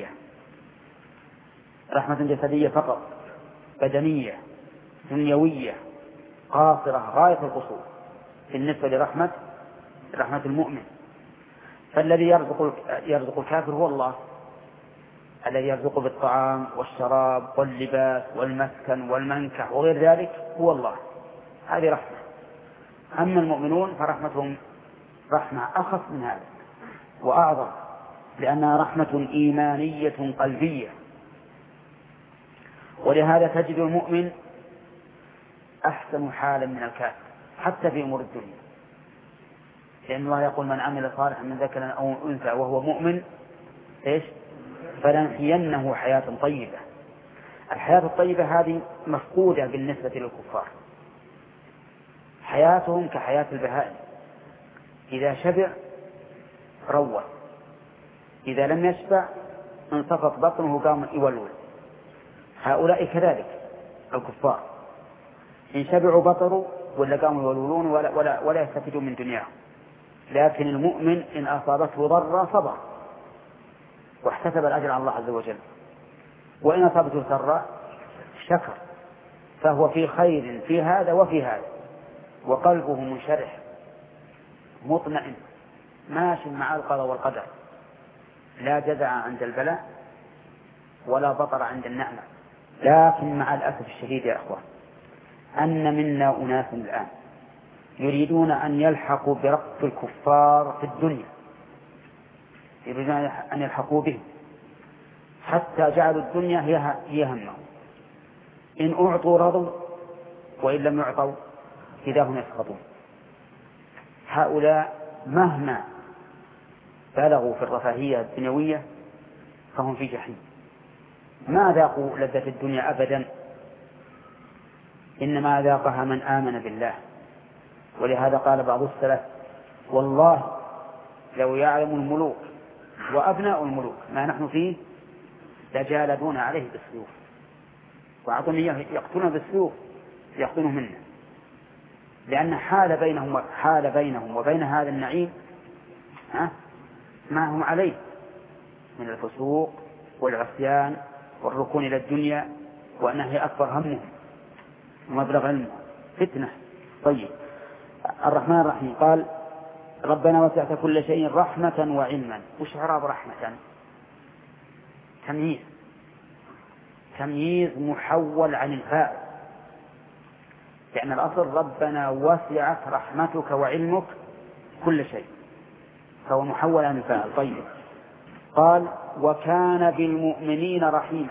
رحمة جسدية فقط، بدنية دنيوية قاصرة غاية القصور بالنسبة لرحمة المؤمن. فالذي يرزق الكافر هو الله، الذي يرزقه بالطعام والشراب واللباس والمسكن والمنكح وغير ذلك هو الله، هذه رحمة. أما المؤمنون فرحمتهم رحمة أخف من هذا وأعظم، لأنها رحمة إيمانية قلبية. ولهذا تجد المؤمن أحسن حالا من الكافر حتى في أمور الدنيا، لأن الله يقول من عمل صالحا من ذكر أو أنثى وهو مؤمن فلنحيينه حياة طيبة. الحياة الطيبة هذه مفقودة بالنسبة للكفار، حياتهم كحياة البهائم، إذا شبع روى، إذا لم يشبع انصفت بطنه قام يولول. هؤلاء كذلك الكفار، إن شبعوا بطروا ولا قاموا يولولون ولا يستفيدون من دنياهم. لكن المؤمن إن أصابته ضرة صبر واحتسب الأجر على الله عز وجل، وإن أصابته سراء شكر، فهو في خير في هذا وفي هذا، وقلبه منشرح مطمئن ماشي مع القضاء والقدر، لا جزع عند البلاء ولا بطر عند النعمة. لكن مع الأسف الشديد يا أخوان أن منا أناس الآن يريدون أن يلحقوا برق الكفار في الدنيا، يريدون أن يلحقوا بهم حتى جعلوا الدنيا هي همهم، إن أعطوا رضوا وإن لم يعطوا إذا هم يسقطون. هؤلاء مهما بلغوا في الرفاهية الدنيوية فهم في جحيم، ما ذاقوا لذة الدنيا أبدا، إنما ذاقها من آمن بالله. ولهذا قال بعض السلف والله لو يعلم الملوك وأبناء الملوك ما نحن فيه لجالدون عليه بالسيوف، وأعطوني يقتلون بالسيوف يقتلون منا، لأن حال بينهم وبين هذا النعيم ما هم عليه من الفسوق والعصيان والركون إلى الدنيا، وأنها هي أكبر همهم ومبلغ علمهم فتنة. طيب، الرحمن الرحيم قال ربنا وسعت كل شيء رحمة وعلما. وش إعراب رحمة؟ تمييز محول عن الفاعل، لأن الأصل ربنا وسعت رحمتك وعلمك كل شيء، فهو محول عن الفاعل. طيب، قال وكان بالمؤمنين رحيما.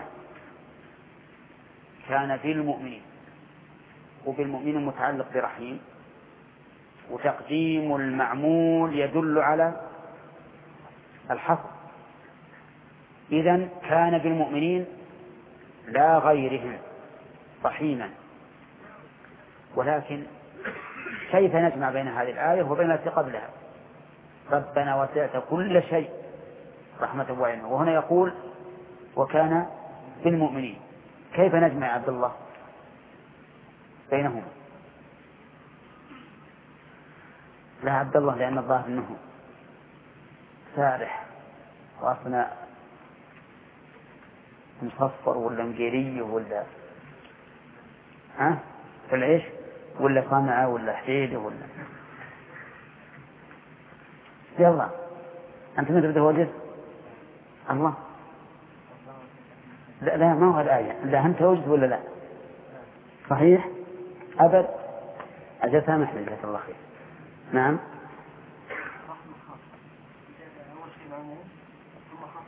كان بالمؤمنين، وبالمؤمنين متعلق برحيم، وتقديم المعمول يدل على الحصر. إذن كان بالمؤمنين لا غيرهم رحيما. ولكن كيف نجمع بين هذه الآية وبين التي قبلها؟ ربنا وسعت كل شيء رحمة وعلما، وهنا يقول وكان بالمؤمنين، كيف نجمع يا عبد الله بينهما؟ لا عبد الله، لأن الظاهر أنه سارح وأصلا مصفر ولا مقيري ولا في العيش ولا صنعة ولا حديدة ولا يلا أنت ما تبدأ وجد الله. لا ما هو الآية، لا أنت وجد ولا لا صحيح أبد. أجل سامحني جزاك الله خير. نعم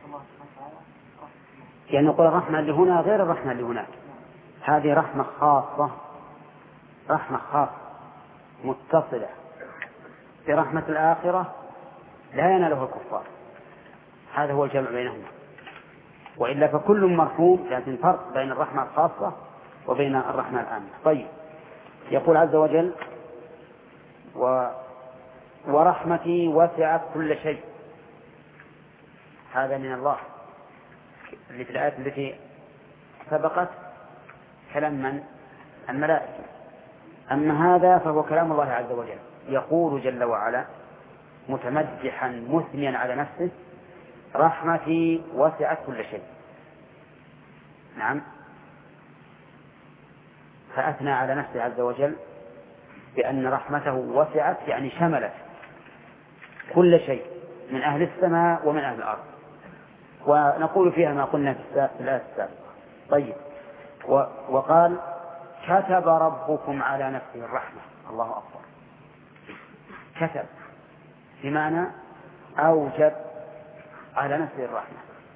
يعني نقول الرحمة اللي هنا غير الرحمة اللي هناك، هذه رحمة خاصة، رحمة خاصة متصلة برحمة الآخرة لا ينالها الكفار. هذا هو الجمع بينهما، وإلا فكل مرحوم، لكن فرق بين الرحمة الخاصة وبين الرحمة العامة. طيب، يقول عز وجل: ورحمتي وسعت كل شيء. هذا من الله، اللي في الآية التي سبقت كلام من؟ الملائكة. أما هذا فهو كلام الله عز وجل، يقول جل وعلا متمدحا مثنيا على نفسه: رحمتي وسعت كل شيء. نعم، فأثنى على نفسه عز وجل بأن رحمته وسعت، يعني شملت كل شيء من أهل السماء ومن أهل الأرض، ونقول فيها ما قلنا في الآية السابقة. طيب، وقال: كتب ربكم على نفسه الرحمة. الله أكبر. كتب بمعنى أوجب على نفسه الرحمة،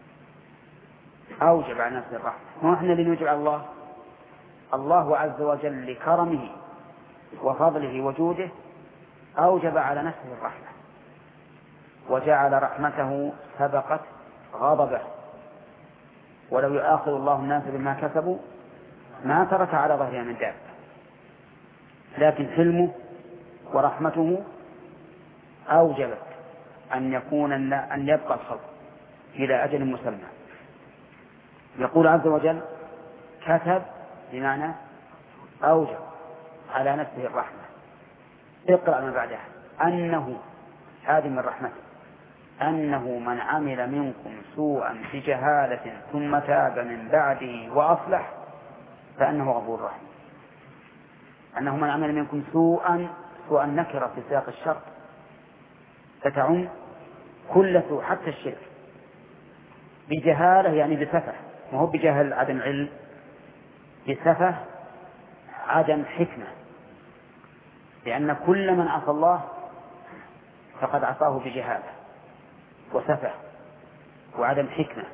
أوجب على نفسه الرحمة. ما إحنا اللي نوجب على الله، الله عز وجل لكرمه وفضله وجوده أوجب على نفسه الرحمة، وجعل رحمته سبقت غضبه. ولو يؤاخذ الله الناس بما كسبوا ما ترك على ظهرها من دابة، لكن حلمه ورحمته أوجبت أن يبقى الخلق إلى أجل مسمى. يقول عز وجل: كتب بمعنى أوجب على نفسه الرحمة. اقرأ ما بعدها: أنه، هذه من رحمته، أنه من عمل منكم سوءا بجهالة ثم تاب من بعده وأصلح فأنه غفور رحيم. أنه من عمل منكم سوءا نكرة في سياق الشرط فتعم كل سوء حتى الشرك. بجهالة يعني بسفه، ما هو بجهل عدم علم، بسفه عدم حكمة، لأن كل من عصى الله فقد عصاه بجهالة وسفه وعدم حكمة.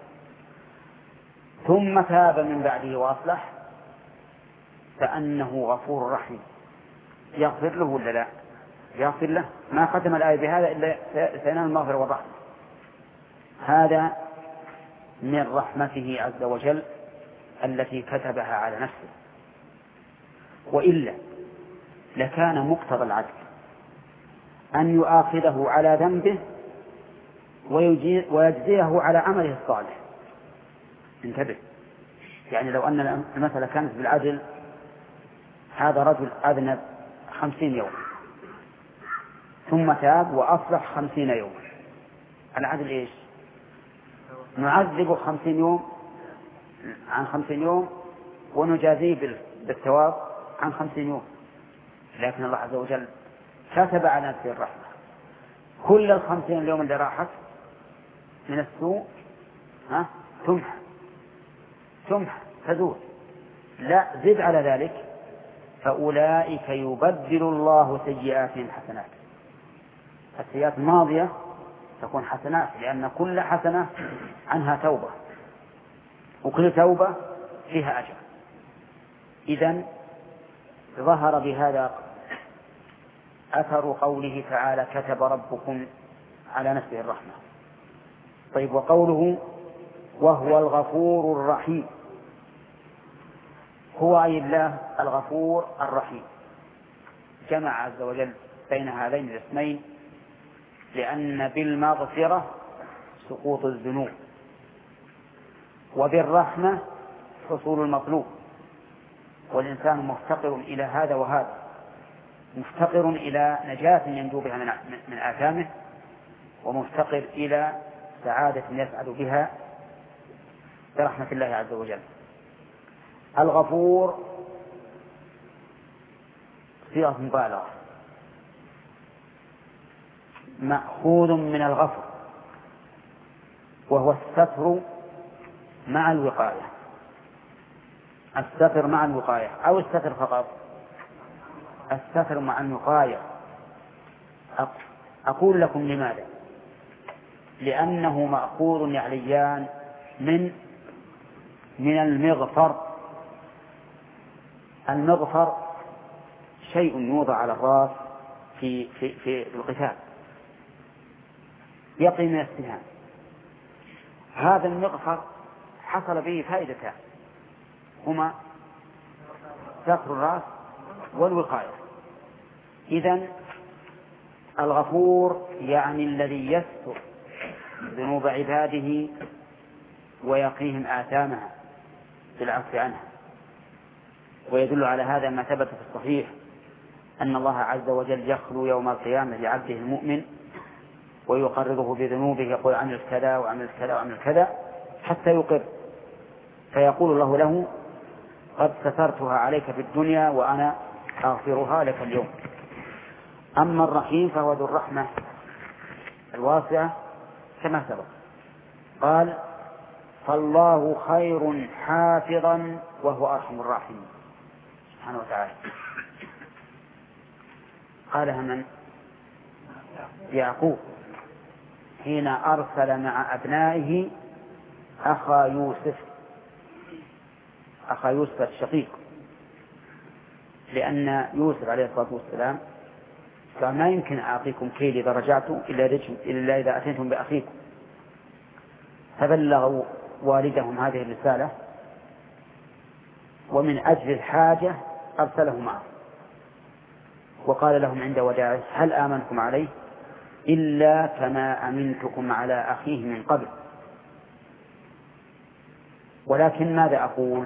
ثم تاب من بعده وأصلح فأنه غفور رحيم. يغفر له ولا لا؟ يغفر له. ما ختم الآية بهذا إلا سينال المغفرة والرحمة. هذا من رحمته عز وجل التي كتبها على نفسه، وإلا لكان مقتضى العدل أن يؤاخذه على ذنبه ويجزيه على عمله الصالح. انتبه، يعني لو أن المسألة كانت بالعدل، هذا رجل أذنب 50 يوم ثم تاب وأصلح 50 يوم، العدل إيش؟ نعذبه 50 يوم عن 50 يوم ونجازيه بالثواب عن 50 يوم. لكن الله عز وجل كتب على نفسه الرحمة، كل 50 يوم اللي راحت من السوء تمحى تزول. لا، زد على ذلك: فأولئك يبدل الله سيئاتهم حسنات. السيئات الماضية تكون حسنات، لأن كل حسنة عنها توبة، وكل توبة فيها أجر. إذن ظهر بهذا أثر قوله تعالى: كتب ربكم على نفسه الرحمة. طيب، وقوله: وهو الغفور الرحيم، هو أي الله الغفور الرحيم. جمع عز وجل بين هذين الاسمين، لأن بالمغفرة سقوط الذنوب، وبالرحمة حصول المطلوب، والإنسان مفتقر إلى هذا وهذا، مفتقر إلى نجاة ينجو بها من آثامه، ومفتقر إلى سعادة يسعد بها برحمة الله عز وجل. الغفور صيغة مبالغة مأخوذ من الغفر، وهو الستر مع الوقاية. الستر مع الوقاية أو الستر فقط؟ الستر مع الوقاية. أقول لكم لماذا. لأنه مأخوذ يعليان من المغفر. المغفر شيء يوضع على الرأس في القتال يقي من السهام. هذا المغفر حصل به فائدتان هما ستر الرأس والوقاية. إذن الغفور يعني الذي يستر ذنوب عباده ويقيهم آثامها بالعفو عنها. ويدل على هذا ما ثبت في الصحيح أن الله عز وجل يخلو يوم القيامة لعبده المؤمن ويقرره بذنوبه، يقول عمل كذا وعمل كذا وعمل كذا حتى يقر، فيقول الله له قد سترتها عليك في الدنيا وأنا أغفرها لك اليوم. أما الرحيم فهو ذو الرحمة الواسعة كما سبق. قال فالله خير حافظا وهو أرحم الراحمين سبحانه وتعالى. قالها من؟ يعقوب حين أرسل مع أبنائه أخا يوسف الشقيق، لأن يوسف عليه الصلاة والسلام قال ما يمكن أعطيكم كيل إذا رجعتم إلا إذا أتيتم بأخيكم. فبلغوا والدهم هذه الرسالة ومن أجل الحاجة أرسله معه، وقال لهم عند وداعه هل آمنكم عليه إلا كما أمنتكم على أخيه من قبل، ولكن ماذا أقول؟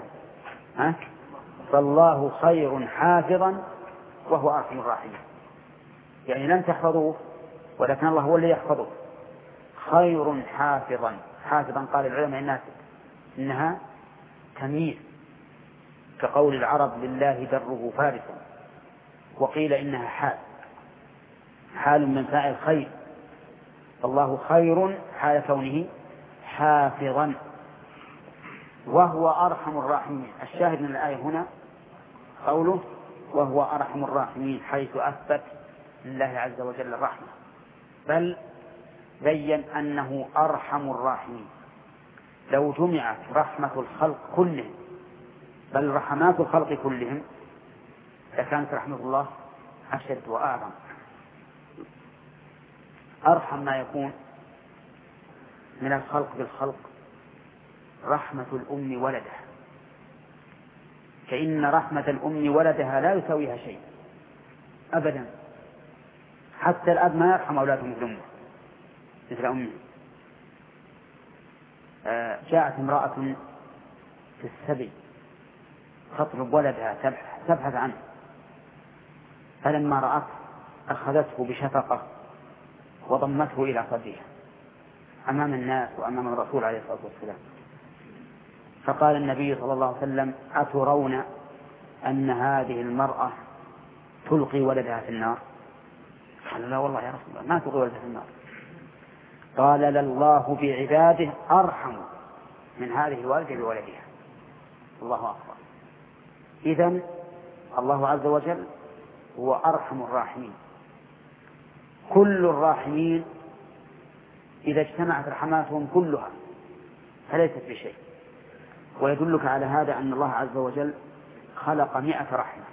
فالله خير حافظا وهو أرحم الراحمين. يعني لن تحفظوه ولكن الله هو اللي يحفظه. خير حافظا. حافظا قال العلماء إنها تمييز، كقول العرب لله دره فارسا، وقيل إنها حال من فاعل خير. الله خير حال كونه حافظا وهو أرحم الراحمين. الشاهد من الآية هنا قوله وهو أرحم الراحمين، حيث أثبت لله عز وجل الرحمة، بل بين أنه أرحم الراحمين. لو جمعت رحمة الخلق كلهم بل رحمات الخلق كلهم لكانت رحمة الله أشد وأعظم. أرحم ما يكون من الخلق بالخلق رحمة الأم ولدها، فإن رحمة الأم ولدها لا يساويها شيء أبدا. حتى الأب ما يرحم أولاده مثل أمه. جاءت امرأة في السبي تطلب ولدها تبحث عنه، فلما رأت أخذته بشفقة وضمته إلى صدرها أمام الناس وأمام الرسول عليه الصلاة والسلام. فقال النبي صلى الله عليه وسلم أترون أن هذه المرأة تلقي ولدها في النار؟ قال لا والله يا رسول الله ما تلقي ولدها في النار. قال لله بعباده أرحم من هذه الوالدة بولدها. الله أكبر. إذن الله عز وجل هو أرحم الراحمين. كل الراحمين إذا اجتمعت رحماتهم كلها فليست بشيء. ويدلك على هذا أن الله عز وجل خلق 100 رحمة،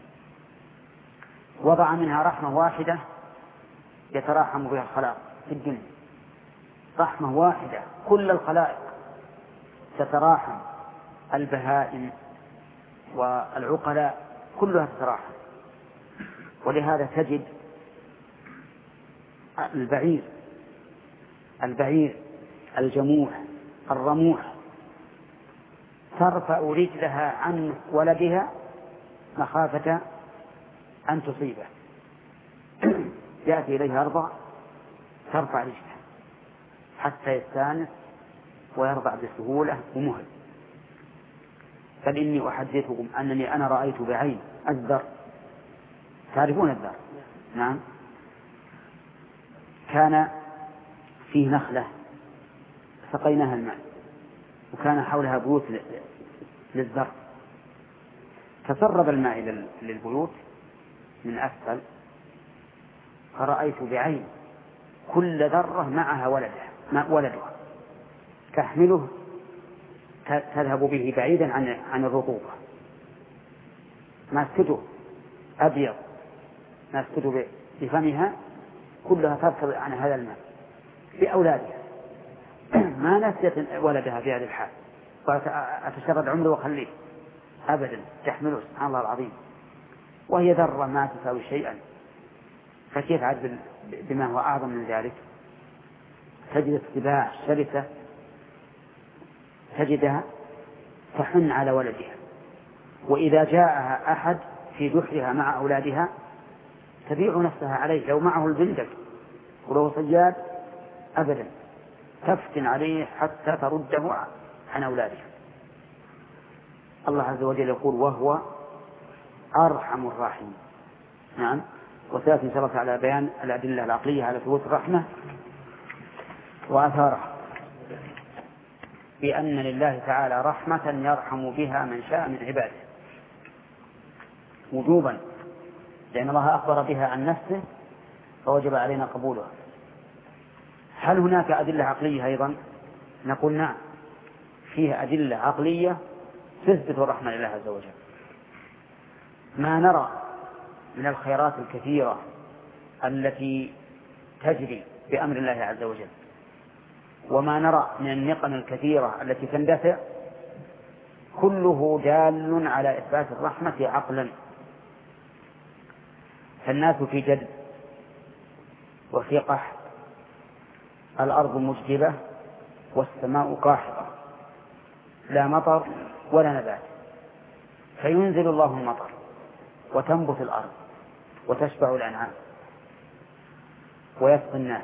وضع منها رحمة واحدة يتراحم بها الخلائق في الدنيا، رحمة واحدة كل الخلائق تتراحم، البهائم والعقلاء كلها تتراحم. ولهذا تجد البعير الجموح الرموح ترفع رجلها عن ولدها مخافة أن تصيبه، يأتي إليها أرضع ترفع رجلها حتى يستانس ويرضع بسهولة ومهل. بل إني أحدثكم أنني أنا رأيت بعين الذر، تعرفون الذر؟ نعم. كان فيه نخلة سقيناها الماء وكان حولها بيوت للذر، تسرب الماء للبيوت من أسفل، فرأيت بعين كل ذرة معها ولدها ولدها تحمله تذهب به بعيدا عن الرطوبة، ماسكته أبيض ماسكته بفمها كلها تركض عن هذا الماء بأولادها، ما نسيت ولدها في هذه الحال قالت أتشرد عمري وخليه أبدا، تحمله سبحان الله العظيم، وهي ذرة ما تساوي شيئا، فكيف عاد بما هو أعظم من ذلك؟ تجد السباع الشرسة تجدها تحن على ولدها، وإذا جاءها أحد في جحرها مع أولادها تبيع نفسها عليه، لو معه البندق ولو صياد أبدا تفتن عليه حتى ترده عن أولاده. الله عز وجل يقول وهو أرحم الراحمين. نعم، وسيأتي إن شاء الله على بيان الأدلة العقلية على ثبوت الرحمة وآثارها، بأن لله تعالى رحمة يرحم بها من شاء من عباده وجوبا، لأن الله أخبر بها عن نفسه فوجب علينا قبولها. هل هناك أدلة عقلية أيضا؟ نقول نعم، فيها أدلة عقلية تثبت الرحمة لله عز وجل. ما نرى من الخيرات الكثيرة التي تجري بأمر الله عز وجل، وما نرى من النقم الكثيرة التي تندفع، كله دال على إثبات الرحمة عقلا. فالناس في جد وفي قحط، الأرض مجدبة والسماء قاحطة، لا مطر ولا نبات، فينزل الله المطر وتنبت الأرض وتشبع الأنعام ويسقي الناس.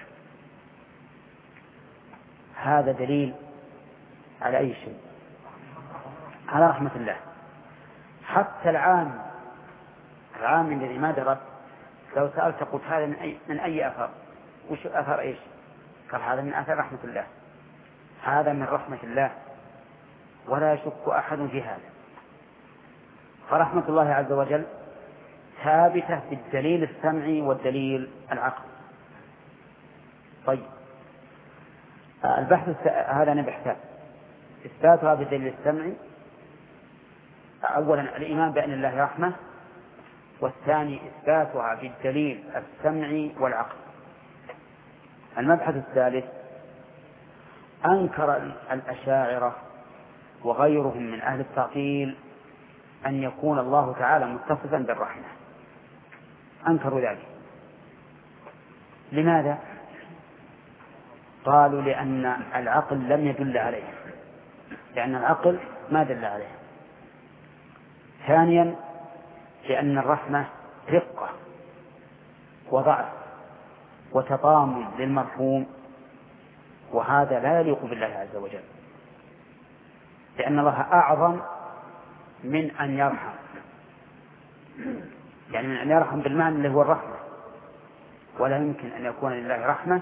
هذا دليل على أي شيء؟ على رحمة الله. حتى العام الذي ما درس لو سألت قلت هذا من أي أثر؟ وش أثر إيش؟ قال هذا من أثر رحمة الله، هذا من رحمة الله، ولا يشك أحد في هذا. فرحمة الله عز وجل ثابتة بالدليل السمعي والدليل العقلي. طيب، البحث هذا نبحث إثباتها بالدليل السمعي، أولا الإيمان بأن الله رحمة، والثاني إثباتها بالدليل السمعي والعقل. المبحث الثالث أنكر الأشاعرة وغيرهم من أهل التعطيل أن يكون الله تعالى متصفا بالرحمة، أنكروا ذلك. لماذا؟ قالوا لأن العقل لم يدل عليه، لأن العقل ما دل عليه. ثانيا لأن الرحمة رقة وضعف وتطامن للمرحوم، وهذا لا يليق بالله عز وجل، لأن الله أعظم من أن يرحم، يعني من أن يرحم بالمعنى اللي هو الرحمة، ولا يمكن أن يكون لله رحمة.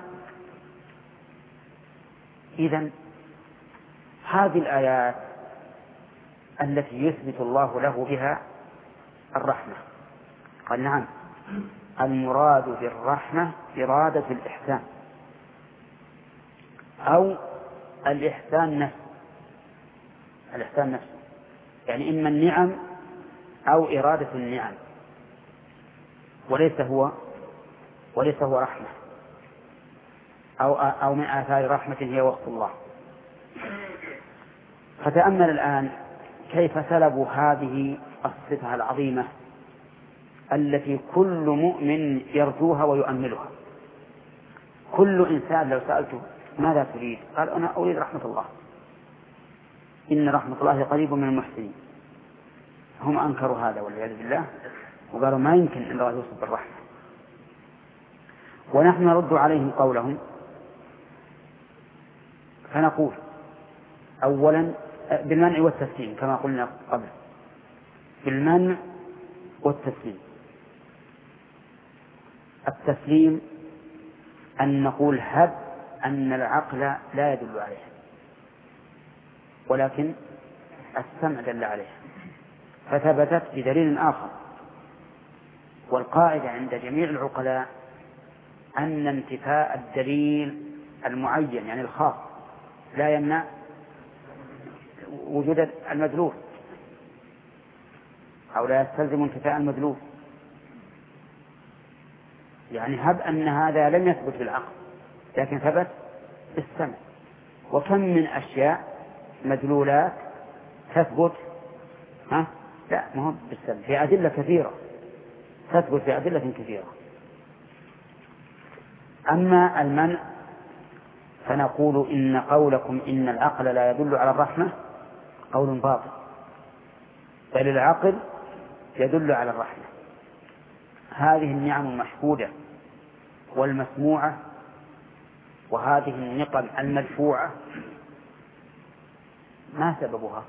إذن هذه الآيات التي يثبت الله له بها الرحمة، قال نعم المراد بالرحمة إرادة الإحسان أو الإحسان نفسه، الإحسان نفسه، يعني إما النعم أو إرادة النعم، وليس هو رحمة أو من آثار رحمة هي وصف الله. فتأمل الآن كيف سلبوا هذه الصفة العظيمة التي كل مؤمن يرجوها ويؤملها. كل إنسان لو سألته ماذا تريد؟ قال أنا أريد رحمة الله، إن رحمة الله قريب من المحسنين. هم أنكروا هذا والعياذ بالله، وقالوا ما يمكن أن الله يوصف بالرحمة. ونحن نرد عليهم قولهم، فنقول أولا بالمنع والتسليم كما قلنا قبل، بالمنع والتسليم. التسليم أن نقول هب أن العقل لا يدل عليه، ولكن السمع دل عليه فثبتت بدليل آخر. والقاعدة عند جميع العقلاء أن انتفاء الدليل المعين يعني الخاص لا يمنع وجود المدلول أو لا يستلزم انتفاء المدلول. يعني هب أن هذا لم يثبت بالعقل لكن ثبت بالسمع. وكم من أشياء مدلولات تثبت لا ما هو بالسمع في أدلة كثيرة تثبت في أدلة كثيرة. أما المنع فنقول إن قولكم إن العقل لا يدل على الرحمة قول باطل، بل العقل يدل على الرحمة. هذه النعم المشهودة والمسموعة وهذه النقم المدفوعة ما سببها؟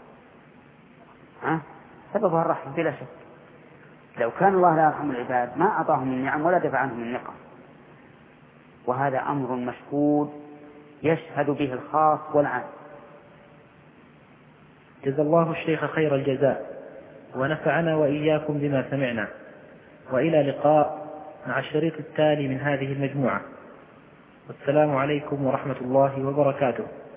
سببها الرحمة بلا شك. لو كان الله لا يرحم العباد ما أعطاهم النعم ولا دفع عنهم النقم. وهذا أمر مشهود يشهد به الخاص والعام. جزا الله الشيخ خير الجزاء ونفعنا وإياكم بما سمعنا، وإلى لقاء مع الشريط التالي من هذه المجموعة. والسلام عليكم ورحمة الله وبركاته.